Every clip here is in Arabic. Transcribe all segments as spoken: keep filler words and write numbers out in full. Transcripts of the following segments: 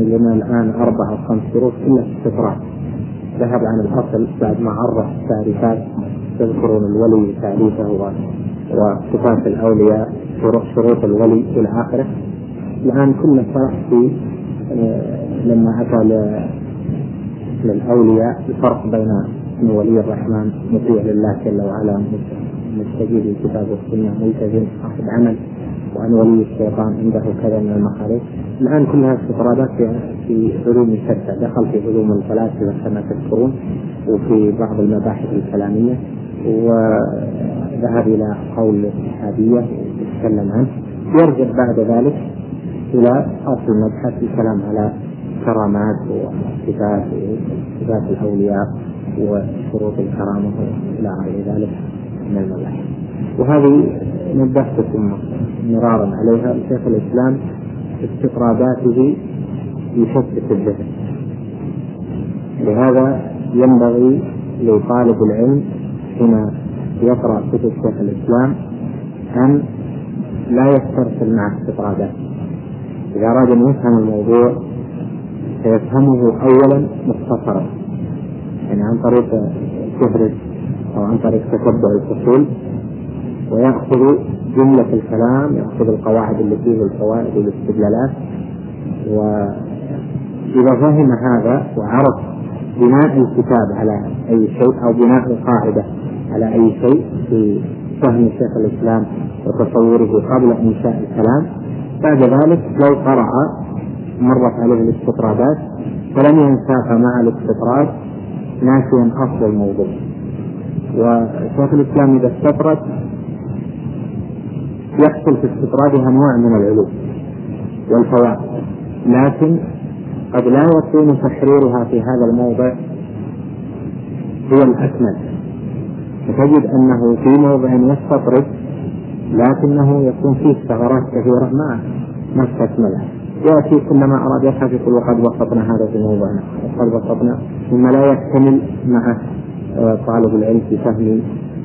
يعني لنا الآن أربع أو خمس شروط كلها استطراد، ذهب عن الأصل بعد ما عرف التعريفات، تذكرون الولي تعريفه وصفات الأولياء شروط الولي إلى آخره. الآن كل شرح في لما أتى للأولياء الفرق بين أن ولي الرحمن مطيع لله جل وعلا مستجيب للكتاب والسنة ملتزم صاحب عمل، وأن ولي الشيطان عنده كذا من المخالف. الآن كلها استطرادات في علوم شتى، دخل في علوم الفلاسفة كما تذكرون وفي بعض المباحث الكلامية، وذهب إلى قول الشهادية يتكلم عنه. يرجع بعد ذلك إلى أصل المبحث الكلام على كرامات وصفات صفات الأولياء وشروط الكرامة إلى غير ذلك من المباحث. وهذه نبهتكم مرارا عليها. شيخ الإسلام استطراداته يشتت الذهن، لهذا ينبغي لطالب العلم حين يقرأ كتب شيخ الإسلام أن لا يسترسل مع استطرادات. إذا أراد أن يفهم الموضوع سيفهمه أولا مختصرا، يعني عن طريق تفرد أو عن طريق تتبع الفصول، ويأخذ جملة الكلام، يأخذ القواعد اللي فيه والفوائد والاستدلالات. وإذا فهم هذا وعرف بناء الكتاب على أي شيء أو بناء القاعدة على أي شيء في فهم شيخ الإسلام وتصوره قبل إنشاء الكلام، بعد ذلك لو قرأ مرت عليه الاستطرادات فلن ينساق مع الاستطراد ناسيا أصل الموضوع. وشيخ الإسلام إذا استطرد يحصل في استطرادها أنواع من العلوم والفوائد، لكن قد لا يكون تحريرها في هذا الموضع هو الأكمل، فتجد أنه في موضع يستطرد لكنه يكون فيه ثغرات كثيرة ما ما استكملها. يأتي كلما أراد يحدث يقول وقد وسطنا هذا في موضعنا، وقد وسطنا، مما لا يكتمل مع طالب العلم في فهم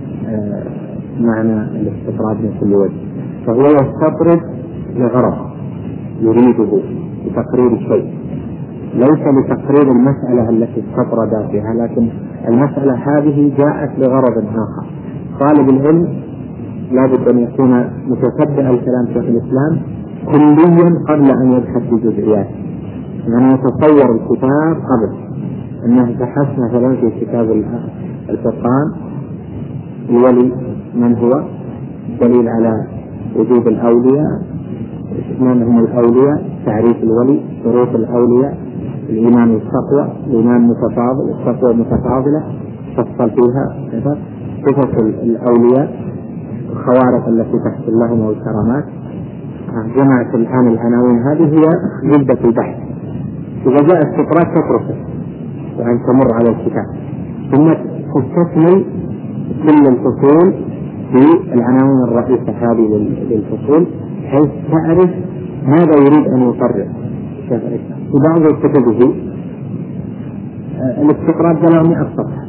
معنى الاستطراد من كل وجه. فهو يستطرد لغرض يريده لتقرير شيء، ليس لتقرير المسألة التي استطرد فيها، لكن المسألة هذه جاءت لغرض آخر. طالب العلم لا بد أن يكون متتبع الكلام شيخ الإسلام كليا قبل أن يبحث في جزئيات، يعني يتصور الكتاب قبل أنه بحث مثلا في كتاب الفرقان الولي من هو، دليل على وجود الأولياء، من هم الأولياء، تعريف الولي، شروط الأولياء، الإيمان والتقوى، الإيمان متفاضل، التقوى متفاضلة، فصل فيها صفة الأولياء، الخوارق التي تحصل لهم والكرامات. جمعت الآن العناوين هذه هي جلدة البحث. إذا جاء استطراد تتركه وأن تمر على الكتاب، ثم تستكمل كل الفصول في العناوين الرئيسة هذه للفصول حيث تعرف ماذا يريد أن يقرر. في بعض كتبه الاستطراد بلغ مئة صفحة،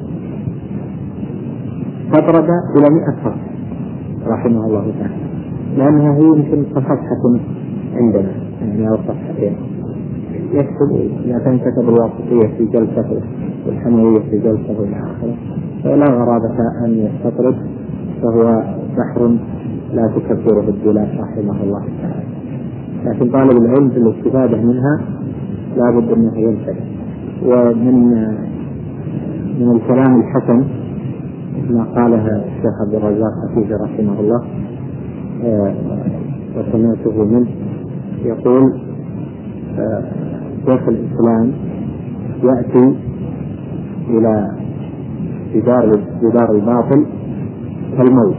تطرد إلى مئة صفحة رحمه الله تعالى، لأنها هي يمكن صفحة عندنا يعني أو صفحتين. يكتب إذا كان كتب الواسطية في جلسة والحموية في جلسة إلى آخره، فلا غرابة أن يستطرد، فهو بحر لا تكبره الدولات رحمه الله تعالى. لكن طالب العلم بالاستفادة منها لا بد أنه ينتبه. ومن من الكلام الحسن ما قالها الشيخ عبد الرزاق حفيظه رحمه الله آه وسمعته منه يقول آه شيخ الإسلام يأتي إلى جدار جدار الباطل كالموت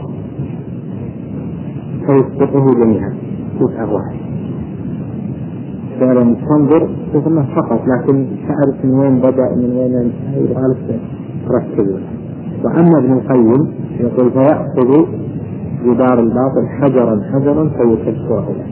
فيسقطه جميعا جزء واحد. فعلا تنظر تفهمه فقط، لكن تعرف من وين بدأ من وين انتهى يبغى تركز. وأما ابن القيم يقول فيأخذ جدار الباطل حجرا حجرا فيكسره له،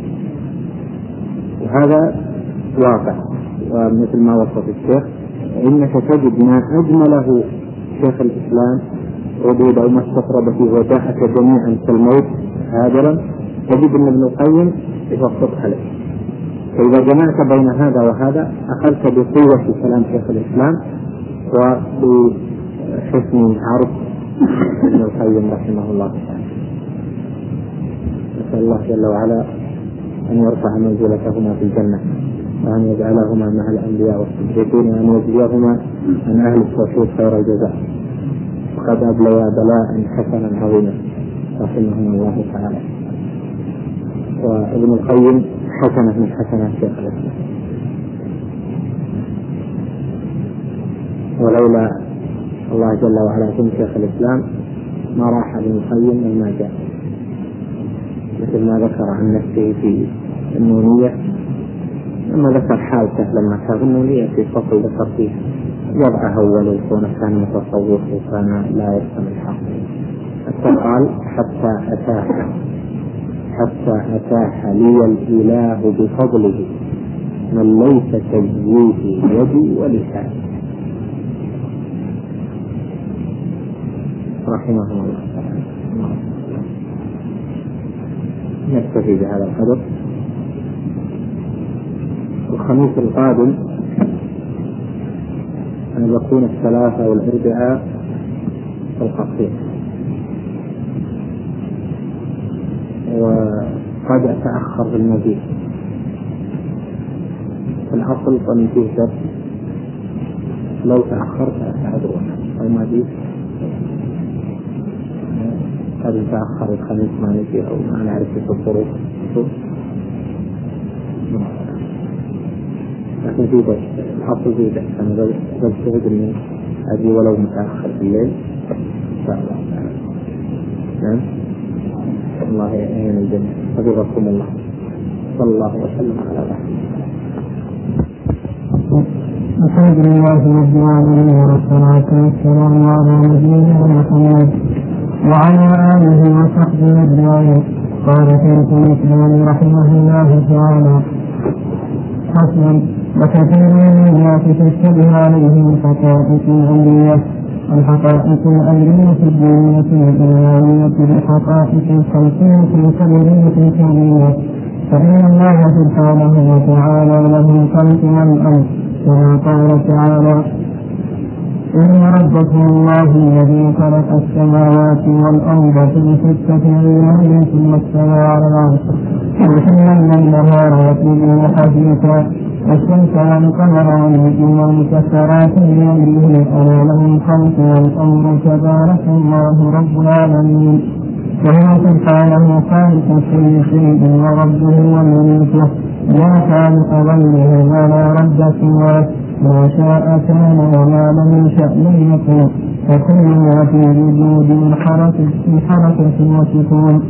وهذا واقع. ومثل ما وصف الشيخ إنك تجد ما أجمله شيخ الإسلام ردود أو ما استطرد فيه وجاءك جميعا كالموت هادرا، تجد أن ابن القيم يفصلها له فإذا جمعت بين هذا وهذا أخذت بقوة كلام شيخ الإسلام وبحسن عرض ابن القيم رحمه الله تعالى. نسأل الله جل وعلا أن يرفع منزلتهما في الجنة، وأن يجعلهما مع الأنبياء والصديقين، وأن يجزيهما عن أهل التوحيد خير الجزاء، وقد أبليا بلاء حسنا عظيما رحمهم الله تعالى. وابن القيم حسنة من حسنات شيخ الإسلام، ولولا الله جل وعلا في شيخ الإسلام ما راح ابن القيم مما جاء، مثل ما ذكر عن نفسه في النونية لما ذكر حالته لما كان النونية في فصل ذكر فيه وضعه أول وكونه كان متصوف وكان لا يفهم الحق، حتى قال حتى أتاح حتى أتاح لي الإله بفضله من ليس كالجود يدي ولساني رحمه الله تعالى. نكتفي بهذا القدر. الخميس القادم أن يكون الثلاثاء والأربعاء في القصير، وقد أتأخر بالمزيد. في الأصل أن فيه درس، لو تأخرت أتعذرون أو ما جيت قد تأخر الخميس ما نجي أو ما نعرف في الظروف، لكن في درس الأصل في درس. أنا بجتهد إني أجي ولو متأخر في الليل إن شاء الله تعالى. نعم، الله يعين الجميع. حفظكم الله. صلى الله وسلم على رسول الحمد لله رب العالمين، والصلاة والسلام على نبينا محمد وعلى آله وصحبه أجمعين. قال شيخ الإسلام رحمه الله تعالى: حسنا. وكثير من الناس تشتبه عليهم الحقائق العلمية الحقائق الأمرية الدينية الإيمانية بالحقائق الخلقية الكبرية الكونية، فإن الله سبحانه وتعالى له الخلق والأمر، كما قال تعالى: إن ربكم الله الذي خلق السماوات والأرض في ستة أيام ثم استوى على العرش يحيي الليل والنهار حديثا والشمس والقمر والنجوم مسخرات بأمره ألا له الخلق والأمر تبارك الله رب العالمين. وهو سبحانه خالق كل شيء وربه ومليكه، لا خالق غيره ولا رب سواه، ما شاء كان وما لم شأن يكون، وكل ما في وجود من حركة وسكون،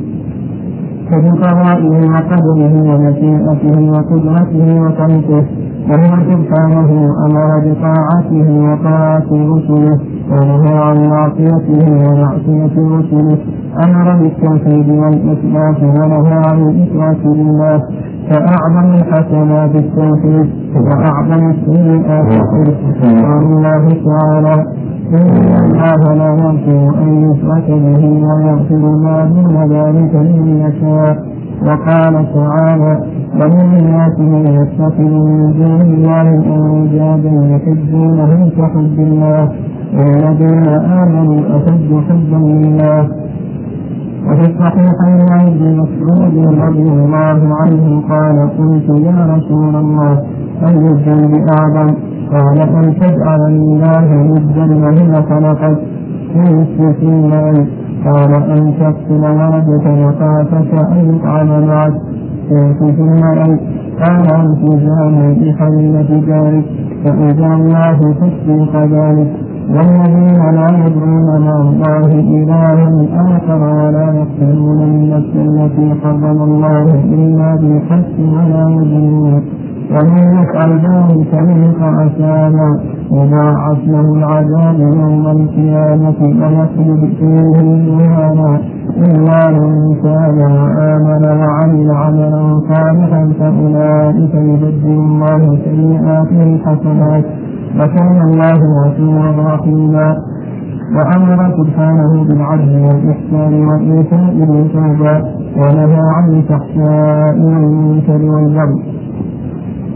فبقضائه وقدره ومشيئته وقدرته وخلقه. وهو سبحانه أمر بطاعته وطاعة رسله، ونهى عن معصيته ومعصية رسله، أمر بالتوحيد والإثبات ونهى عن الإشراك بالله. فأعظم الحسنات التوحيد وأعظم السيئات الشرك. قال الله تعالى: إن الله لا يغفر أن يشرك به ويغفر ما دون ذلك لمن يشاء. وقال تعالى: ومن الناس من يتخذ من دون الله أندادا يحبونهم كحب الله والذين آمنوا أشد حبا لله. وفي الصحيحين عن ابن مسعود رضي الله عنه قال: قلت يا رسول الله أي الذنب أعظم؟ قال: أن تجعل لله ندا وهو خلقك في الله. قال: أن تقتل ولدك وخافك أن يطعم معك في المرء. قال: التزام بحلة ذلك، فإذا الله تصديق ذلك. والذين لا يدعون مع الله إلها آخر ولا يقتلون النفس التي حرم الله إلا بالحق ولا يزنون، ومن يفعل ذلك يلقى أثاما يضاعف له العذاب يوم القيامة ويخلد فيه مهانا، إلا من تاب وآمن وعمل عملا صالحا فأولئك يبدل الله سيئاتهم حسنات، وكان الله غفورا رحيما. وأمر سبحانه بالعدل والإحسان وإيتاء ذي القربى، ونهى عن الفحشاء والمنكر والبغي،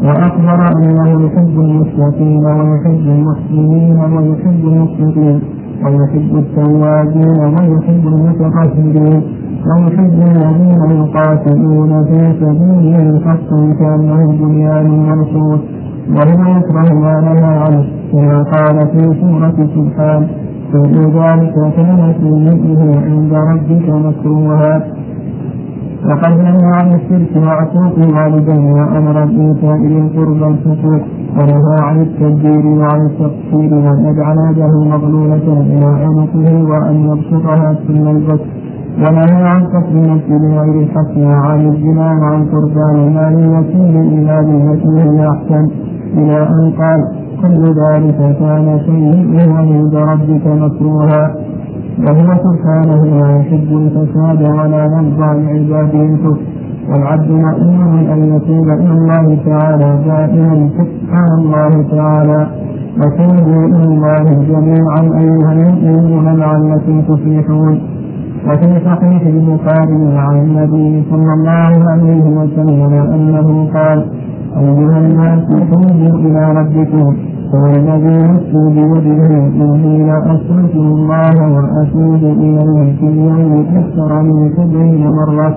وأخبر أنه يحب المتقين ويحب المحسنين ويحب المقسطين ويحب التوابين ويحب المتطهرين ويحب الذين يقاتلون في سبيله حقا كأنه بنيان مرصوص وهو يكره ما نهى عنه كما قال في سورة سبحان كل ذلك كان في مثله عند ربك مكروها. وقد نهى عن الشرك وعقوق الوالدين وأمر بإيتاء ذي القربى الحقوق ونهى عن التبذير وعن التقصير وأن يجعل يده مغلولة إلى عنقه وأن يبسطها ثم البسط ونهى عن قتل النفس بغير الحق وعن الزنا وعن قربان المال اليتيم إلا بالتي هي أحسن إلى أن قال كل ذلك كان سيئا عند ربك مكروها. وهو سبحانه لا يحب الفساد ولا يرضى لعباده الكفر والعبد مأمور أن يتوب إلى الله تعالى دائما سبحان الله تعالى وتوبوا إلى الله جميعا أيها المؤمنون لعلكم تفلحون. وفي صحيح البخاري عن النبي صلى الله عليه وسلم أنه قال أيها الناس توبوا إلى ربكم والذي نفسي بيده إني لأستغفر الله وأتوب إليه في اليوم أكثر من سبعين مرة.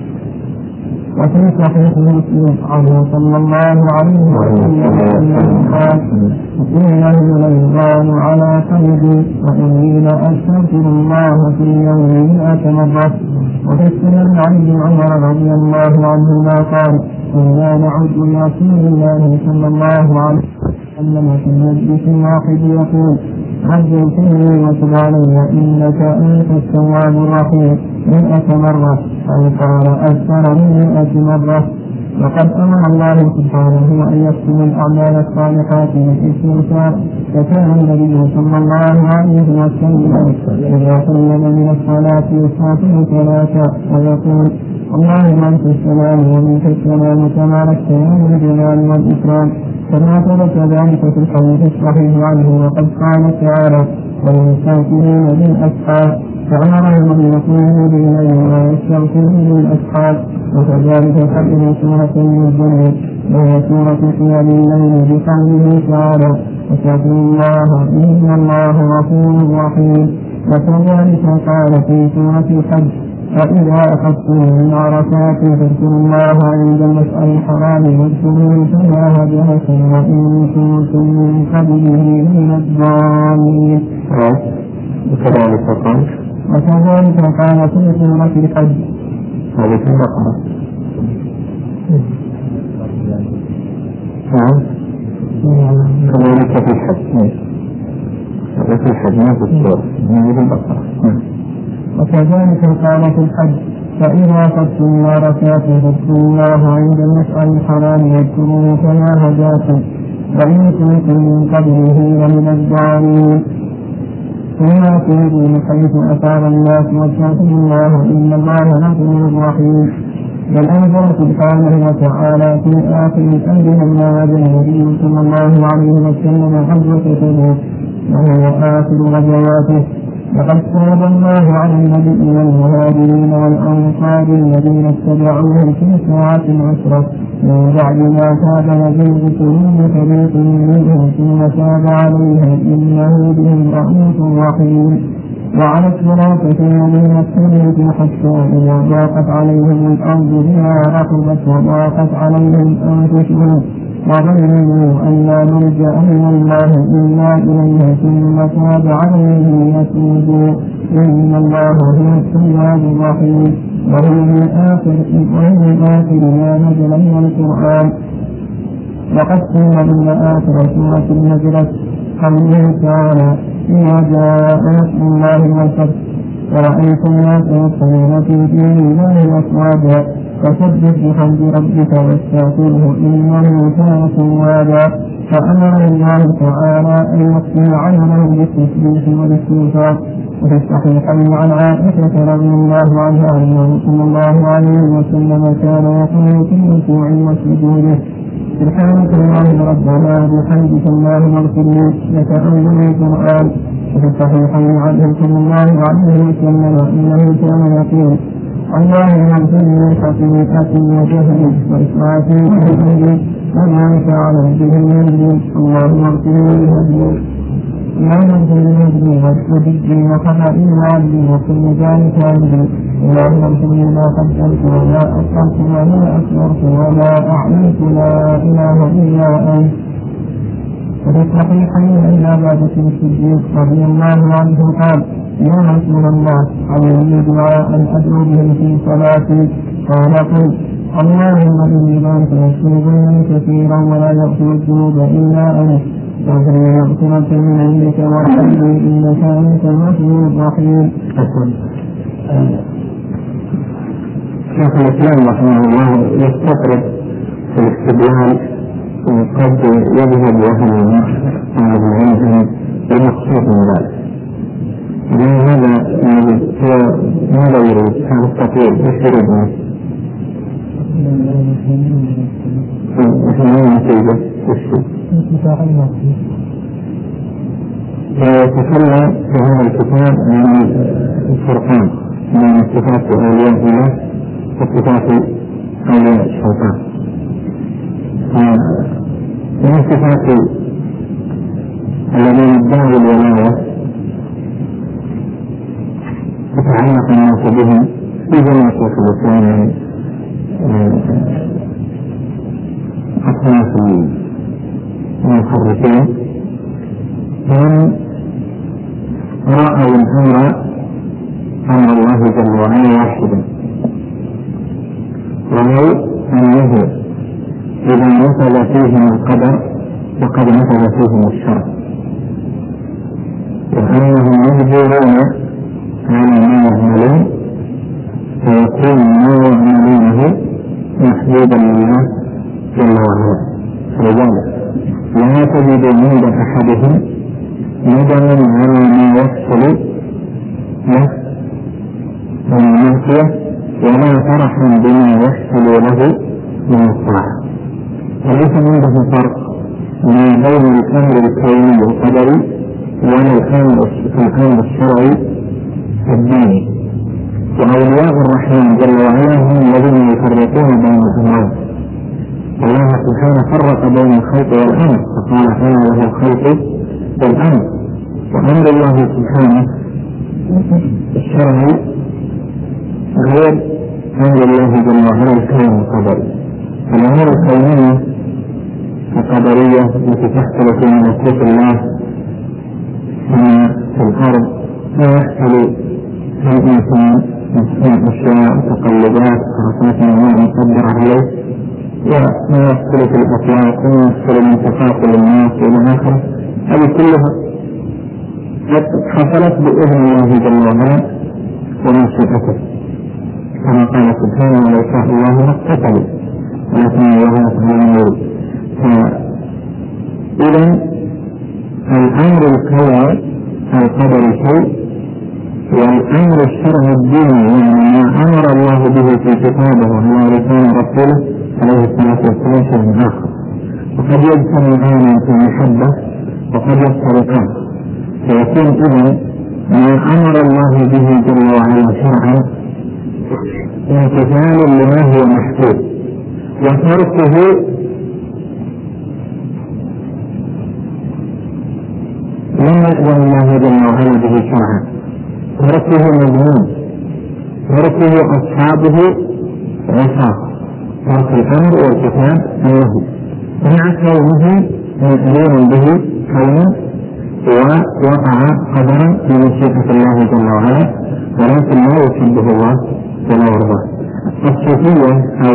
وفي صحيح مسلم عنه صلى الله عليه وسلم قال إنه ليغان على قلبي وإني لأستغفر الله في اليوم مئة مرة. وفي السنن عن ابن عمر رضي الله عنهما قال إنا نعود لرسول الله صلى الله عليه وسلم في مجلس واحد يقول رب اغفرني وتب علي إنك أنت التواب الرحيم مئة مرة أو قال أكثر من مئة مرة. وقد أمر الله سبحانه أن يختم الأعمال الصالحات بالاستغفار فكان النبي صلى الله عليه وسلم إذا سلم من الصلاة يستغفر ثلاثة ويقول اللهم أنت السلام ومنك السلام تباركت يا الجلال والإكرام كما ثبت ذلك في الحديث الصحيح عنه. وقد قال تعالى والمستغفرين بالأسحار فأمرهم أن يقوموا بالليل ويستغفروا بالأسحار. وكذلك حدث سورة المزمل وهي سورة قيام الليل بقوله تعالى واستغفروا الله إن الله غفور رحيم. وكذلك قال في سورة الحج فإذا أخذتم من عرفات فاذكروا الله عند المشعر الحرام واذكروه كما هداكم وإن كنتم من قبله من الضالين. وكذلك قال وكذلك قال في سورة الحج هذه في البقرة كذلك في الحج هذا في الحج ما في السورة هذه البقرة. وكذلك قال في الحج فإذا أخذتم من عرفات فاذكروا الله عند المشعر الحرام واذكروه كما هداكم وإن كنتم من قبله لمن الضالين. ثم أتوبوا من حيث أثار الناس واستغفروا الله إن الله غفور رحيم. بل أنزل سبحانه وتعالى في آخر الأنبياء ما وعد النبي صلى الله عليه وسلم غزوة تبوك وهو آخر غزواته. لقد تاب الله على النبي والمهاجرين والأنصار الذين اتبعوه في ساعة العسرة من بعد ما تاب يزيغ قلوب فريق منهم ثم تاب عليهم إنه بهم رؤوف رحيم. وعلى الصراط الذين اتبعوا حتى إذا ضاقت عليهم الأرض بما رحبت وضاقت عليهم أنفسهم وظنوا أن لا ملجأ من الله إلا إليه ثم تاب عليهم يتوبوا إن الله هو التواب الرحيم. وهو من آخر وهو آخر ما نزل من القرآن. وقد قيل إن آخر سورة نزلت قوله تعالى إذا جاء نصر الله والفتح ورأيت الناس يدخلون في دين الله أفواجا فسبح بحمد ربك واستغفره إنه كان توابا. فأمر الله تعالى أن يختم عمله بالتسبيح والاستغفار. وفي الصحيحين عن عائشة رضي الله عنها أنه صلى الله عليه وسلم كان يقول في الركوع وسجوده سبحانك اللهم ربنا بحمدك اللهم اغفر لي يتأمل القرآن. وفي الصحيحين عنه صلى الله عليه وسلم أنه كان يقول اللهم اغفر لي خطيئتي وجهلي وإسرافي وذنبي وما فعل به المهدي اللهم اغفر للمهدي اللهم اغفر للمهدي والسجد وخطئي وعبدي وكل ذلك عندي اللهم اغفر لي ما قدمت وما أخرت وما أسررت وما أعلنت لا إله إلا أنت. وفي الصحيحين أن أبا بكر الصديق رضي الله عنه قال يا رسول الله علمني دعاء أدعو به في صلاتي قال قل اللهم إني لا أشرك كثيرا ولا يغفر الذنوب إلا أنت واغفر لي مغفرة من عندك وارحمني إنك أنت الغفور الرحيم. شيخ الإسلام رحمه الله يستطرد في الاستدلال وقد يذهب وهم أهل العلم المقصود من ذلك. هذا ماذا يريد؟ هذا التطوير ايش يريد منه؟ نتيجة يتكلم في هذا الكتاب عن الفرقان بين صفات أولياء الله وصفات أولياء الشيطان. من صفات الذين ادعوا الولاية يتعلق الناس بهم في جميع شيخ الإسلام أصناف المحرفين هم رأوا الأمر أمر الله جل وعلا واحدا، ولو أنه إذا نفذ فيهم القدر فقد نفذ فيهم الشرع، وأنهم مجبورون على ما يعملون فيكون ما يعملونه محبوبا لله جل وعلا. لذلك لا تجد عند أحدهم ندما على ما يحصل له من المعصية ولا فرحا بما يحصل له من الطاعة. وليس عنده فرق ما بين الأمر الكوني القدري ولا الأمر الشرعي الديني. وأولياء الرحمن جل وعلا هم الذين يفرقون بين الأمرين. الله سبحانه فرق بين الخلق والأمر فقال أنا له الخلق والأمر، وأمر الله سبحانه الشرعي غير أمر الله جل وعلا الكون القدري. الأمور الكونية القدرية التي تحصل في ملكوت الله في الأرض ما يحصل الإنسان من أشياء تقلبات حركات نوعية مقدرة عليه، وما يحصل في الأطلاق وما يحصل من تقاتل الناس إلى آخره، هذه كلها حصلت بإذن الله جل وعلا ومشيئته، كما قال سبحانه ولو شاء الله ما اقتتلوا ولكن الله يفعل ما يريد. إذن الأمر الكوني القدري شيء، والأمر الشرعي الديني يعني ما أمر الله به في كتابه على لسان رسوله عليه الصلاة والسلام شيء آخر، وقد يجتمعان في المحبة وقد يفترقان، فيكون إذن ما أمر الله به جل وعلا شرعا امتثال لما هو محدود، وتركه لم يأذن الله جل وعلا به شرعا، تركه مذموم، تركه أصحابه عصاه، ترك الأمر والكتاب النهي مع كونه مأذون به كونه ووقع قدرا بمشيئة الله جل وعلا، ولكن لا يحبه الله ولا يرضاه. الصوفية أو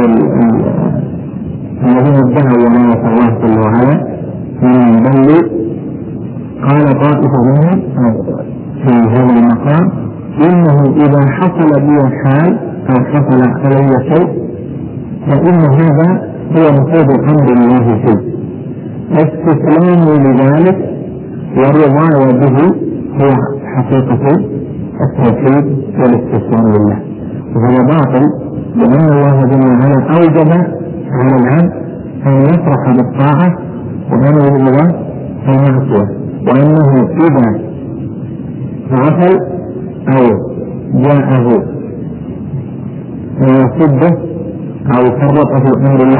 الذين ادعوا ولاية الله جل وعلا من بل قال طائفة منهم في هذا المقام إنه إذا حصل بي حال أو حصل علي شيء فإن هذا هو نفوذ أمر الله فيه، استسلام لذلك ورضاي به هو حقيقة التوحيد والاستسلام لله. وهذا باطل، لأن الله جل وعلا أوجب على العبد أن يفرح بالطاعة وأن يبغض المعصية، وأنه إذا غفل أو جاءه صده أو فرط في أمر الله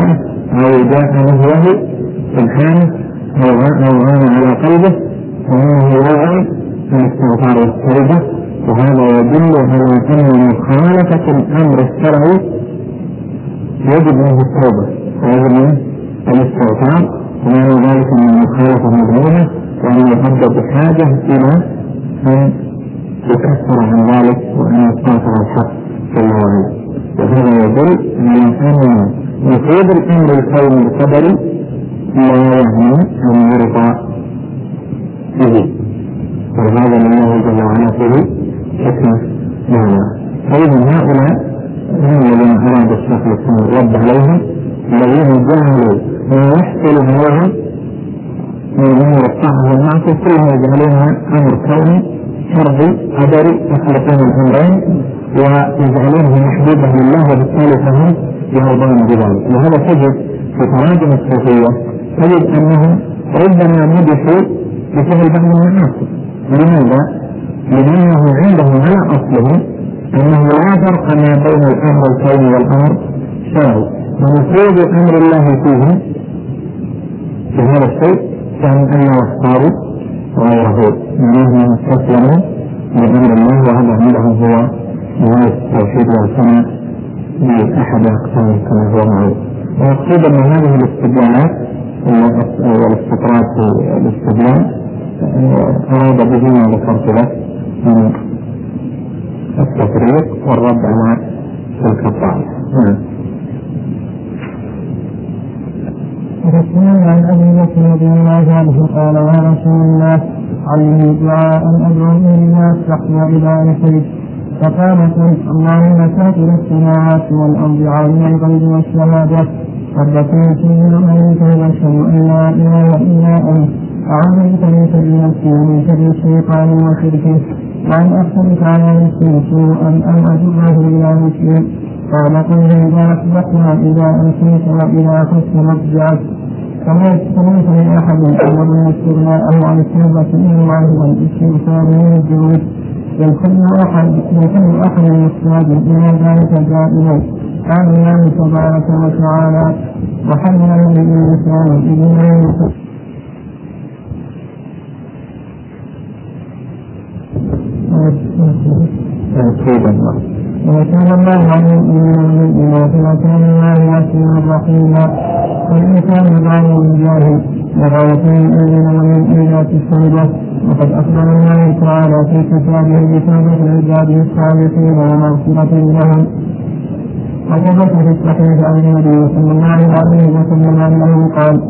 أو جاء نهيه سبحانه أو غان على قلبه فإنه يوعي الاستغفار والتوبة. وهذا يدل على أن مخالفة الأمر الشرعي يجب منه التوبة ويجب منه الاستغفار، ومعنى ذلك أن المخالفة مذمومة وأن العبد بحاجة إلى أن يكفر عن ذلك وأن يستغفر الحق جل وعلا. وهذا يدل على أن نفوذ الأمر الكوني القدري لا يعني أن يرضى به، وهذا لله جل وعلا فيه حكمة معنى. فإذا هؤلاء هم الذين أراد الشيخ الإسلام الرد عليهم، الذين جعلوا ما يحصل عليهم من أمور الطاعة والمعصية كلها يجعلونها أمر كوني شرعي قدري، يخلقون الأمرين ويجعلونه محبوبا لله، وبالتالي فهم يرضون بذلك. وهذا تجد في تراجم الصوفية تجد أنهم ربما مدحوا بفعل بعض المعاصي. لماذا؟ لأنه عندهم على أصله أنه لا فرق ما بين الأمر الكوني والأمر الشرعي، ونفوذ أمر الله فيهم في هذا الشيء كان أن يختاروا غيره، منهم استسلموا لأمر الله، وهذا عندهم هو نهاية التوحيد والسنة بأحد أقسامه كما هو معروف. ويقصد أن هذه الاستدلالات والاستطراد في الاستدلال أراد به ما ذكرت لك من التفريق والرد على تلك الطائفة. وتسمعون عن أبي بكر رضي الله عنه قال يا رسول الله علمني دعاء أدعو به الناس تحت إلى أنفسك، فقال قل اللهم فاطر السماوات والأرض عالم الغيب والشهادة ربكم شيء أنت وأشهد أن لا إله إلا أنت أعوذ بك من شر نفسي ومن شر الشيطان وشركه، وأن أحسبك على نفسي سوءا أن أجره إلى مسلم. قال قل إذا أصبحنا إذا أمسيت وإذا خفت مضجعت. فليس لأحد أمر الاستغناء عن التوبة إلا الله والاستغفار من الذنوب، يكون أحد المحتاج إلى ذلك دائما. قال الله تبارك وتعالى وحمل الإنسان إليه وكان الله عليم وكان الله واسعا رحيما. والإنسان ضار بالله وغايته الأذن والإيلات السودة. وقد أخبر الله تعالى في كتابه بتوبة عباده الصالحين ومغفرة لهم. وثبت في الصحيح عن النبي صلى الله عليه وسلم أنه قال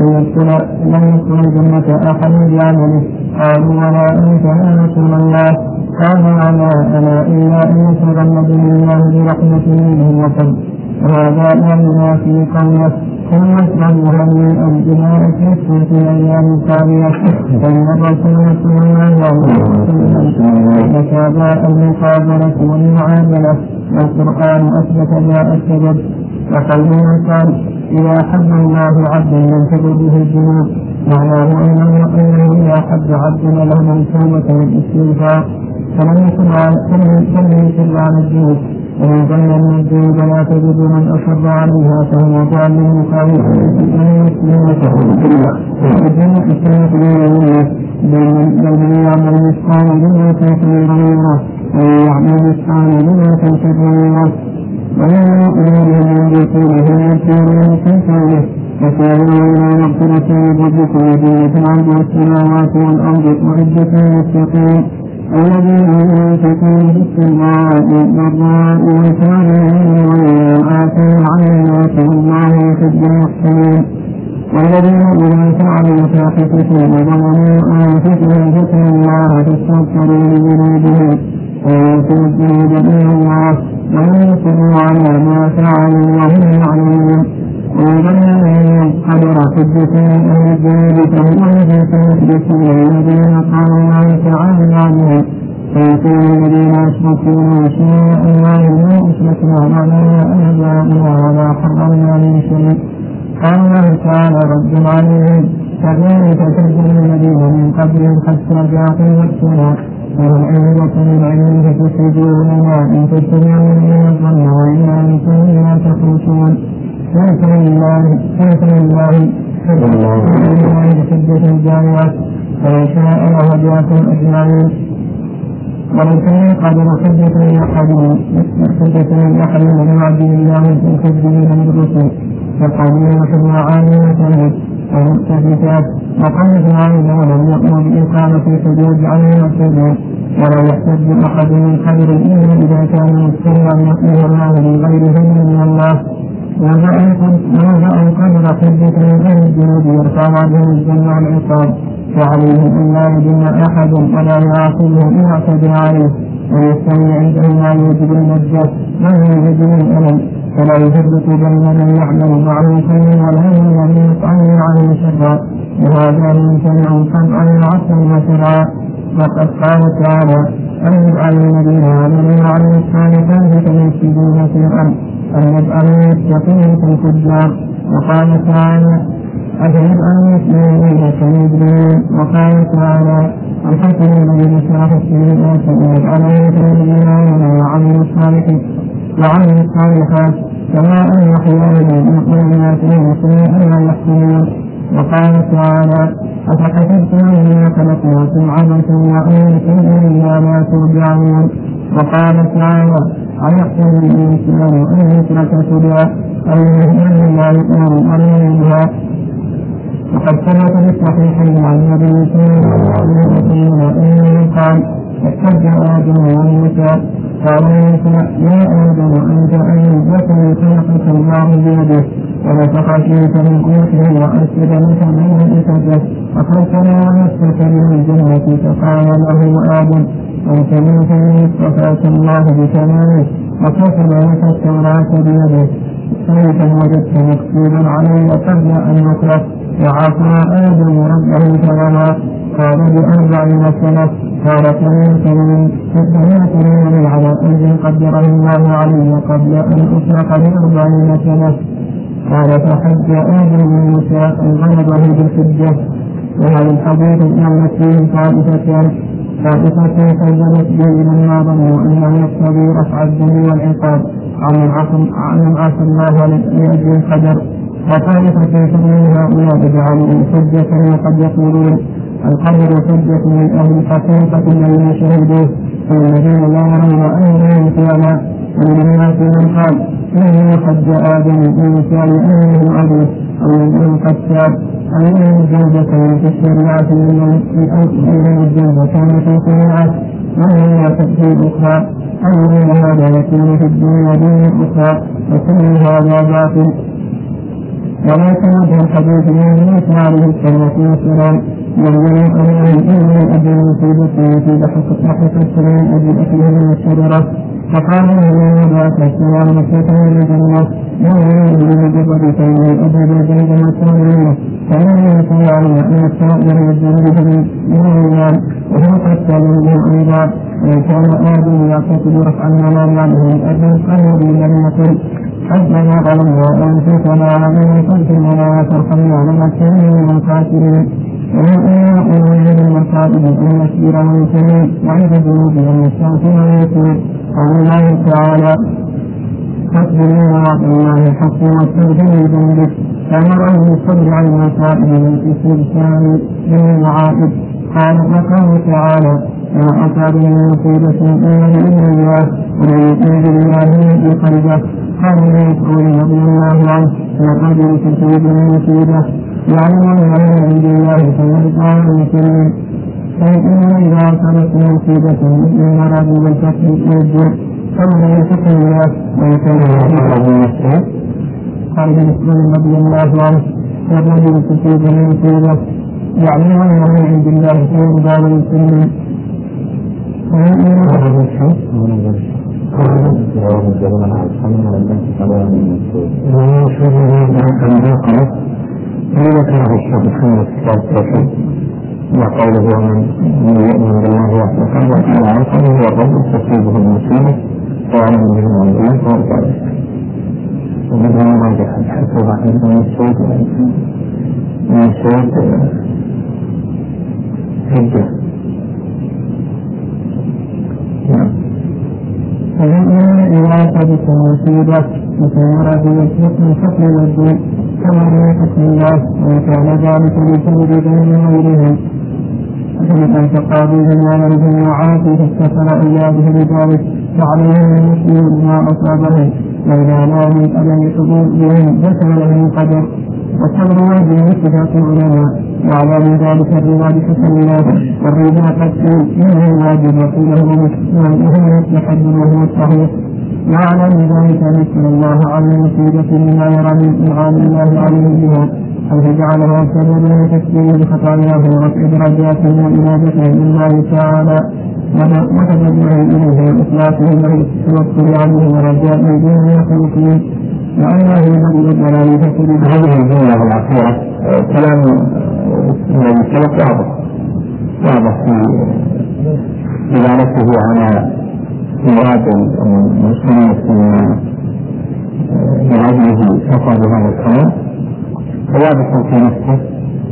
لن يدخل الجنة أحد بعمله. قالوا ولا أنت يا رسول الله؟ قال ولا أنا إلا أن يتغمد الله برحمة منه وفضل. وهذا لا في قوله ثم اسلموا هنيئا بما أكلفتم في الأيام التالية. فإن الرسول صلى الله عليه وسلم متابع المقابلة والمعاملة، والقرآن أثبت ما السبب. وقوله قال إذا حب الله عبدا ينتظر به الذنوب، معناه أنه إذا حب عبدا له التوبة والاستغفار فلم يكن على الذنوب، ومن ظن أن الذنوب لا تجد من أصر عليها فهو ضال مخالف أن يسلم الدين السنة بالله بل من يعمل مثقال ذرة خيرا يره ومن يعمل مثقال ذرة شرا يره. ولا يؤمن من يقوله يسير في قوله وسارعوا إلى مغفرة من ربكم وجنة عرضها السماوات والأرض أعدت للمتقين الذين ينفقون في السراء والضراء والكاظمين والعافين عن الناس والله يحب المحسنين. والذين إذا فعلوا فاحشة وظلموا أنفسهم ذكروا الله فاستغفروا لذنوبهم ويغفر الذنوب إلا الله ولم يصروا على ما فعلوا وهم يعلمون. وظن أن قدر حجة أهل الذنوب فهو يجب يحدثون الذين قال الله تعالى عنهم فيكون الذين أشركوا من شاء الله ما أشركنا ولا آباؤنا ولا حرمنا من شيء. قال الله تعالى رد عليهم كذلك تجزي الذين من قبلهم حتى جاءوا وقتنا وهم عندكم من علمه تخرجوننا إن تتبعون من الظن وإنا أنتم لا تخرجون. ليس لله ليس لله حجة الجاريات فلو شاء لهداكم أجمعين. ولو كان قدر حجة لأحد حجة لأحد من يعبد الله في حجه من الرسل فقالوا نحن عاملة ومؤتفكات وقال تعالى ولم يأمر بإقامة الحدود عنه مسجد ولا يحتج أحد من قدر إلا إذا كان مضطرا يأمر الله بغيره من الله وجاء قدر حجة من غير الجنود يرفع عنه الجنة والعقاب وعليه أن لا يدين أحد ولا يعاقبه إن اعتدى عليه ويستوي عنده ما يوجب المجد ما يوجب الألم فلا يفرق بين من يعمل معروفا ولا من يطعن عنه شرا وهذا يمتنع سمعا وعقلا وشرعا. وقد قال تعالى أن يجعل الذين آمنوا وعملوا الصالحات كمفسدين في الأرض أن يجعلوا المتقين كالفجار. وقال تعالى أفيجعل المسلمين كالمجرمين. وقال تعالى أم حسب الذين اشركوا السيئات أن يجعلوا كالذين آمنوا وعملوا الصالحات وعملوا الصالحات كما أن أحيانا المؤمنات والمسلمين لا يحكمون. وقال تعالى أفحسبتم أنما خلقناكم عبثا وأنكم إلينا لا ترجعون. وقال تعالى أيحسب الإنسان أن يترك سدى أو يهمل لا يؤمن عليها. وقد ثبت بالصحيحين عن النبي صلى الله عليه وسلم أنه قال احتج آدم وموسى قال موسى يا آدم أنت أن وكل خلقك الله بيده ونفخ فيك من روحه وأسجد لك بين جسدك أخرجنا ونفسك من الجنة فقال له آدم أنت من اصطفاك الله بكماله وكتب لك التوراة بيده كيف وجدت مكتوبا علي قبل أن يخلق. وعصى آدم ربه فغوى قال بأربعين سنة قال سمعت من على أرض قدره الله علي قبل أن أخلق بأربعين سنة. قال فحج آدم من موسى غلبه بالحجة. وهذا الحديث نمت فيه طائفتان طائفة كذبت به لما ظنوا أنه يقتضي رفع الذنب والعقاب عن عصى الله لأجل القدر. وطائفة تؤمن هؤلاء جعلوا حجة وقد يقولون القدر حجة من أهل الحقيقة الذين شهدوه والذين لا يرون أنهم قياما. ومن الناس من قال إنه حج آدم من مثال أنه أبيه أو أنه قد تاب أو أنه زوجة في الشريعة من الزوجة في الشريعة وهي تأتي أخرى أو أن هذا يكون في الدنيا دين أخرى وكل هذا باطل. ولكن وجه الحديث من موسى عليه الصلاة والسلام يبين أنه إنه أجل مصيبته في بحث من أجل أكله من الشجرة فقال له ذاك السلام مكة من الجنة وهو بمجرد كونه أجل جيد مكان منه فإنه يعلم أن السائر يجرد من الإيمان وهو قد سأله أيضا وإن كان آدم يعتقد رفع المنام عنه الأجل قال لم يكن حسبنا ظلمنا أنفسنا ومن خلقنا وترحمنا لنكن من الخاسرين. ومن أولئك المصائب أن نسير المسلمين وعند ذنوبهم نستغفر ويتوب. قال الله تعالى فاصبروا وعد الله حق واستغفروا ذنبك فأمره بالصبر على المصائب والاستبشار من المعائب. قال وقال تعالى ما أصاب من مصيبة إلا بإذن الله ومن يؤمن بالله يهدي قلبه. قال يقول رضي الله عنه لقد تصيب المصيبة يعلم أنه عند الله فيرضى ويسلم فإنه إذا أصابت مصيبة من مرض والفتح والجوع فلا يتقي الله ويتوب. قال ابن مسعود رضي الله عنه لقد تصيب المصيبة يعلم أنه عند الله فيرضى ويسلم ذكره الشيخ محمد كتاب التوحيد وقوله من يؤمن بالله وحده وكان عارفا هو الرب تصيبه المصيبة ويعلم به المعلومات والقدر. ومنها راجح حتى بعد من الصوت من الصوت حجة. فالمؤمن إذا أصابت المصيبة مسيرة من حكم الدين كما من حكم الله وكان ذلك لتجد بين غيرهم فمن تقابلهم ومنهم وعافيه اتصل إياه بذلك وعليه أن يسلم ما أصابه وإذا لا من أبن حضورهم ذكر له القدر والصبر واجب باتفاق العلماء وعلى من ذلك الرضا بحكم الله والرضا قد منه واجب وقيله وهو مستحب وهو الصحيح وعلى من ذلك نسأل الله على المصيبة مما يرى من إنعام الله عليه بها حيث جعلها سببا لتكفير خطاياه ورفع درجاته وإنابته لله تعالى وتوجهه إليه وإخلاصه له والتوكل عليه ورجاء دونه وخلقه وأنه يبدل الضلال فكل هذه الجملة الأخيرة كلام الذي سبق واضح واضح في دلالته على مراد المسلمين من أجله حصل هذا الكلام واضح في نفسه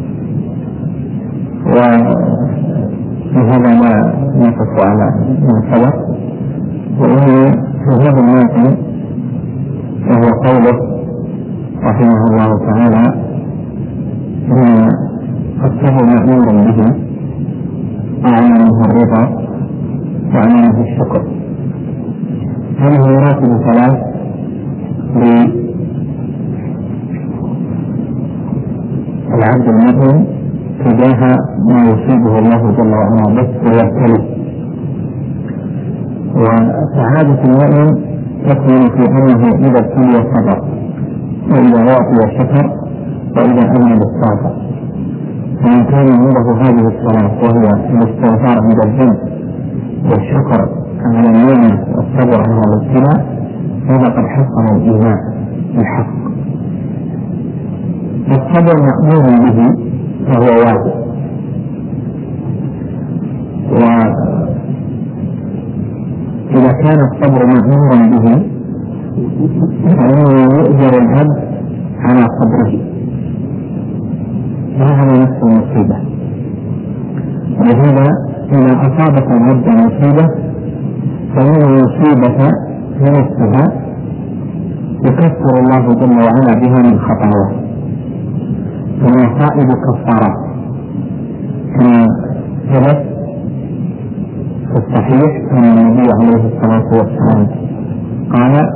وهذا ما ينقص على ما سبق وإنه في هذا الموطن وهو قوله رحمه الله تعالى إن الصبر مأمور به وعلمه الرضا وعلمه الشكر. هذه مراتب ثلاث للعبد المؤمن تجاه ما يصيبه الله جل وعلا بس ويبتلي. وسعادة المؤمن تكمن في أنه إذا ابتلي صبر وإذا أعطي شكر وإذا أمن بالصبر. فمن كان عنده هذه الصلاة وهي الاستغفار عند الذنب والشكر على النعمة والصبر على الابتلاء هذا قد حصل الإيمان الحق. الصبر مأمور به فهو واجب وإذا كان الصبر مأمورا به فإنه يؤجر العبد على صبره لا على نفس المصيبة. ولهذا إذا أصابت العبد مصيبة فإن المصيبة بنفسها يكفر الله جل وعلا بها من خطاياه فالمصائب كفارات كما ثبت في الصحيح أن النبي عليه الصلاة والسلام قال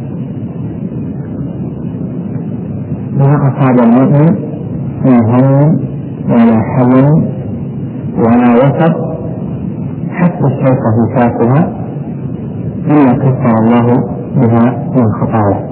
ما أصاب المؤمن من هم ولا حزن ولا وسط حتى الشوكة فاتها إلا كفر الله بها من خطاياه.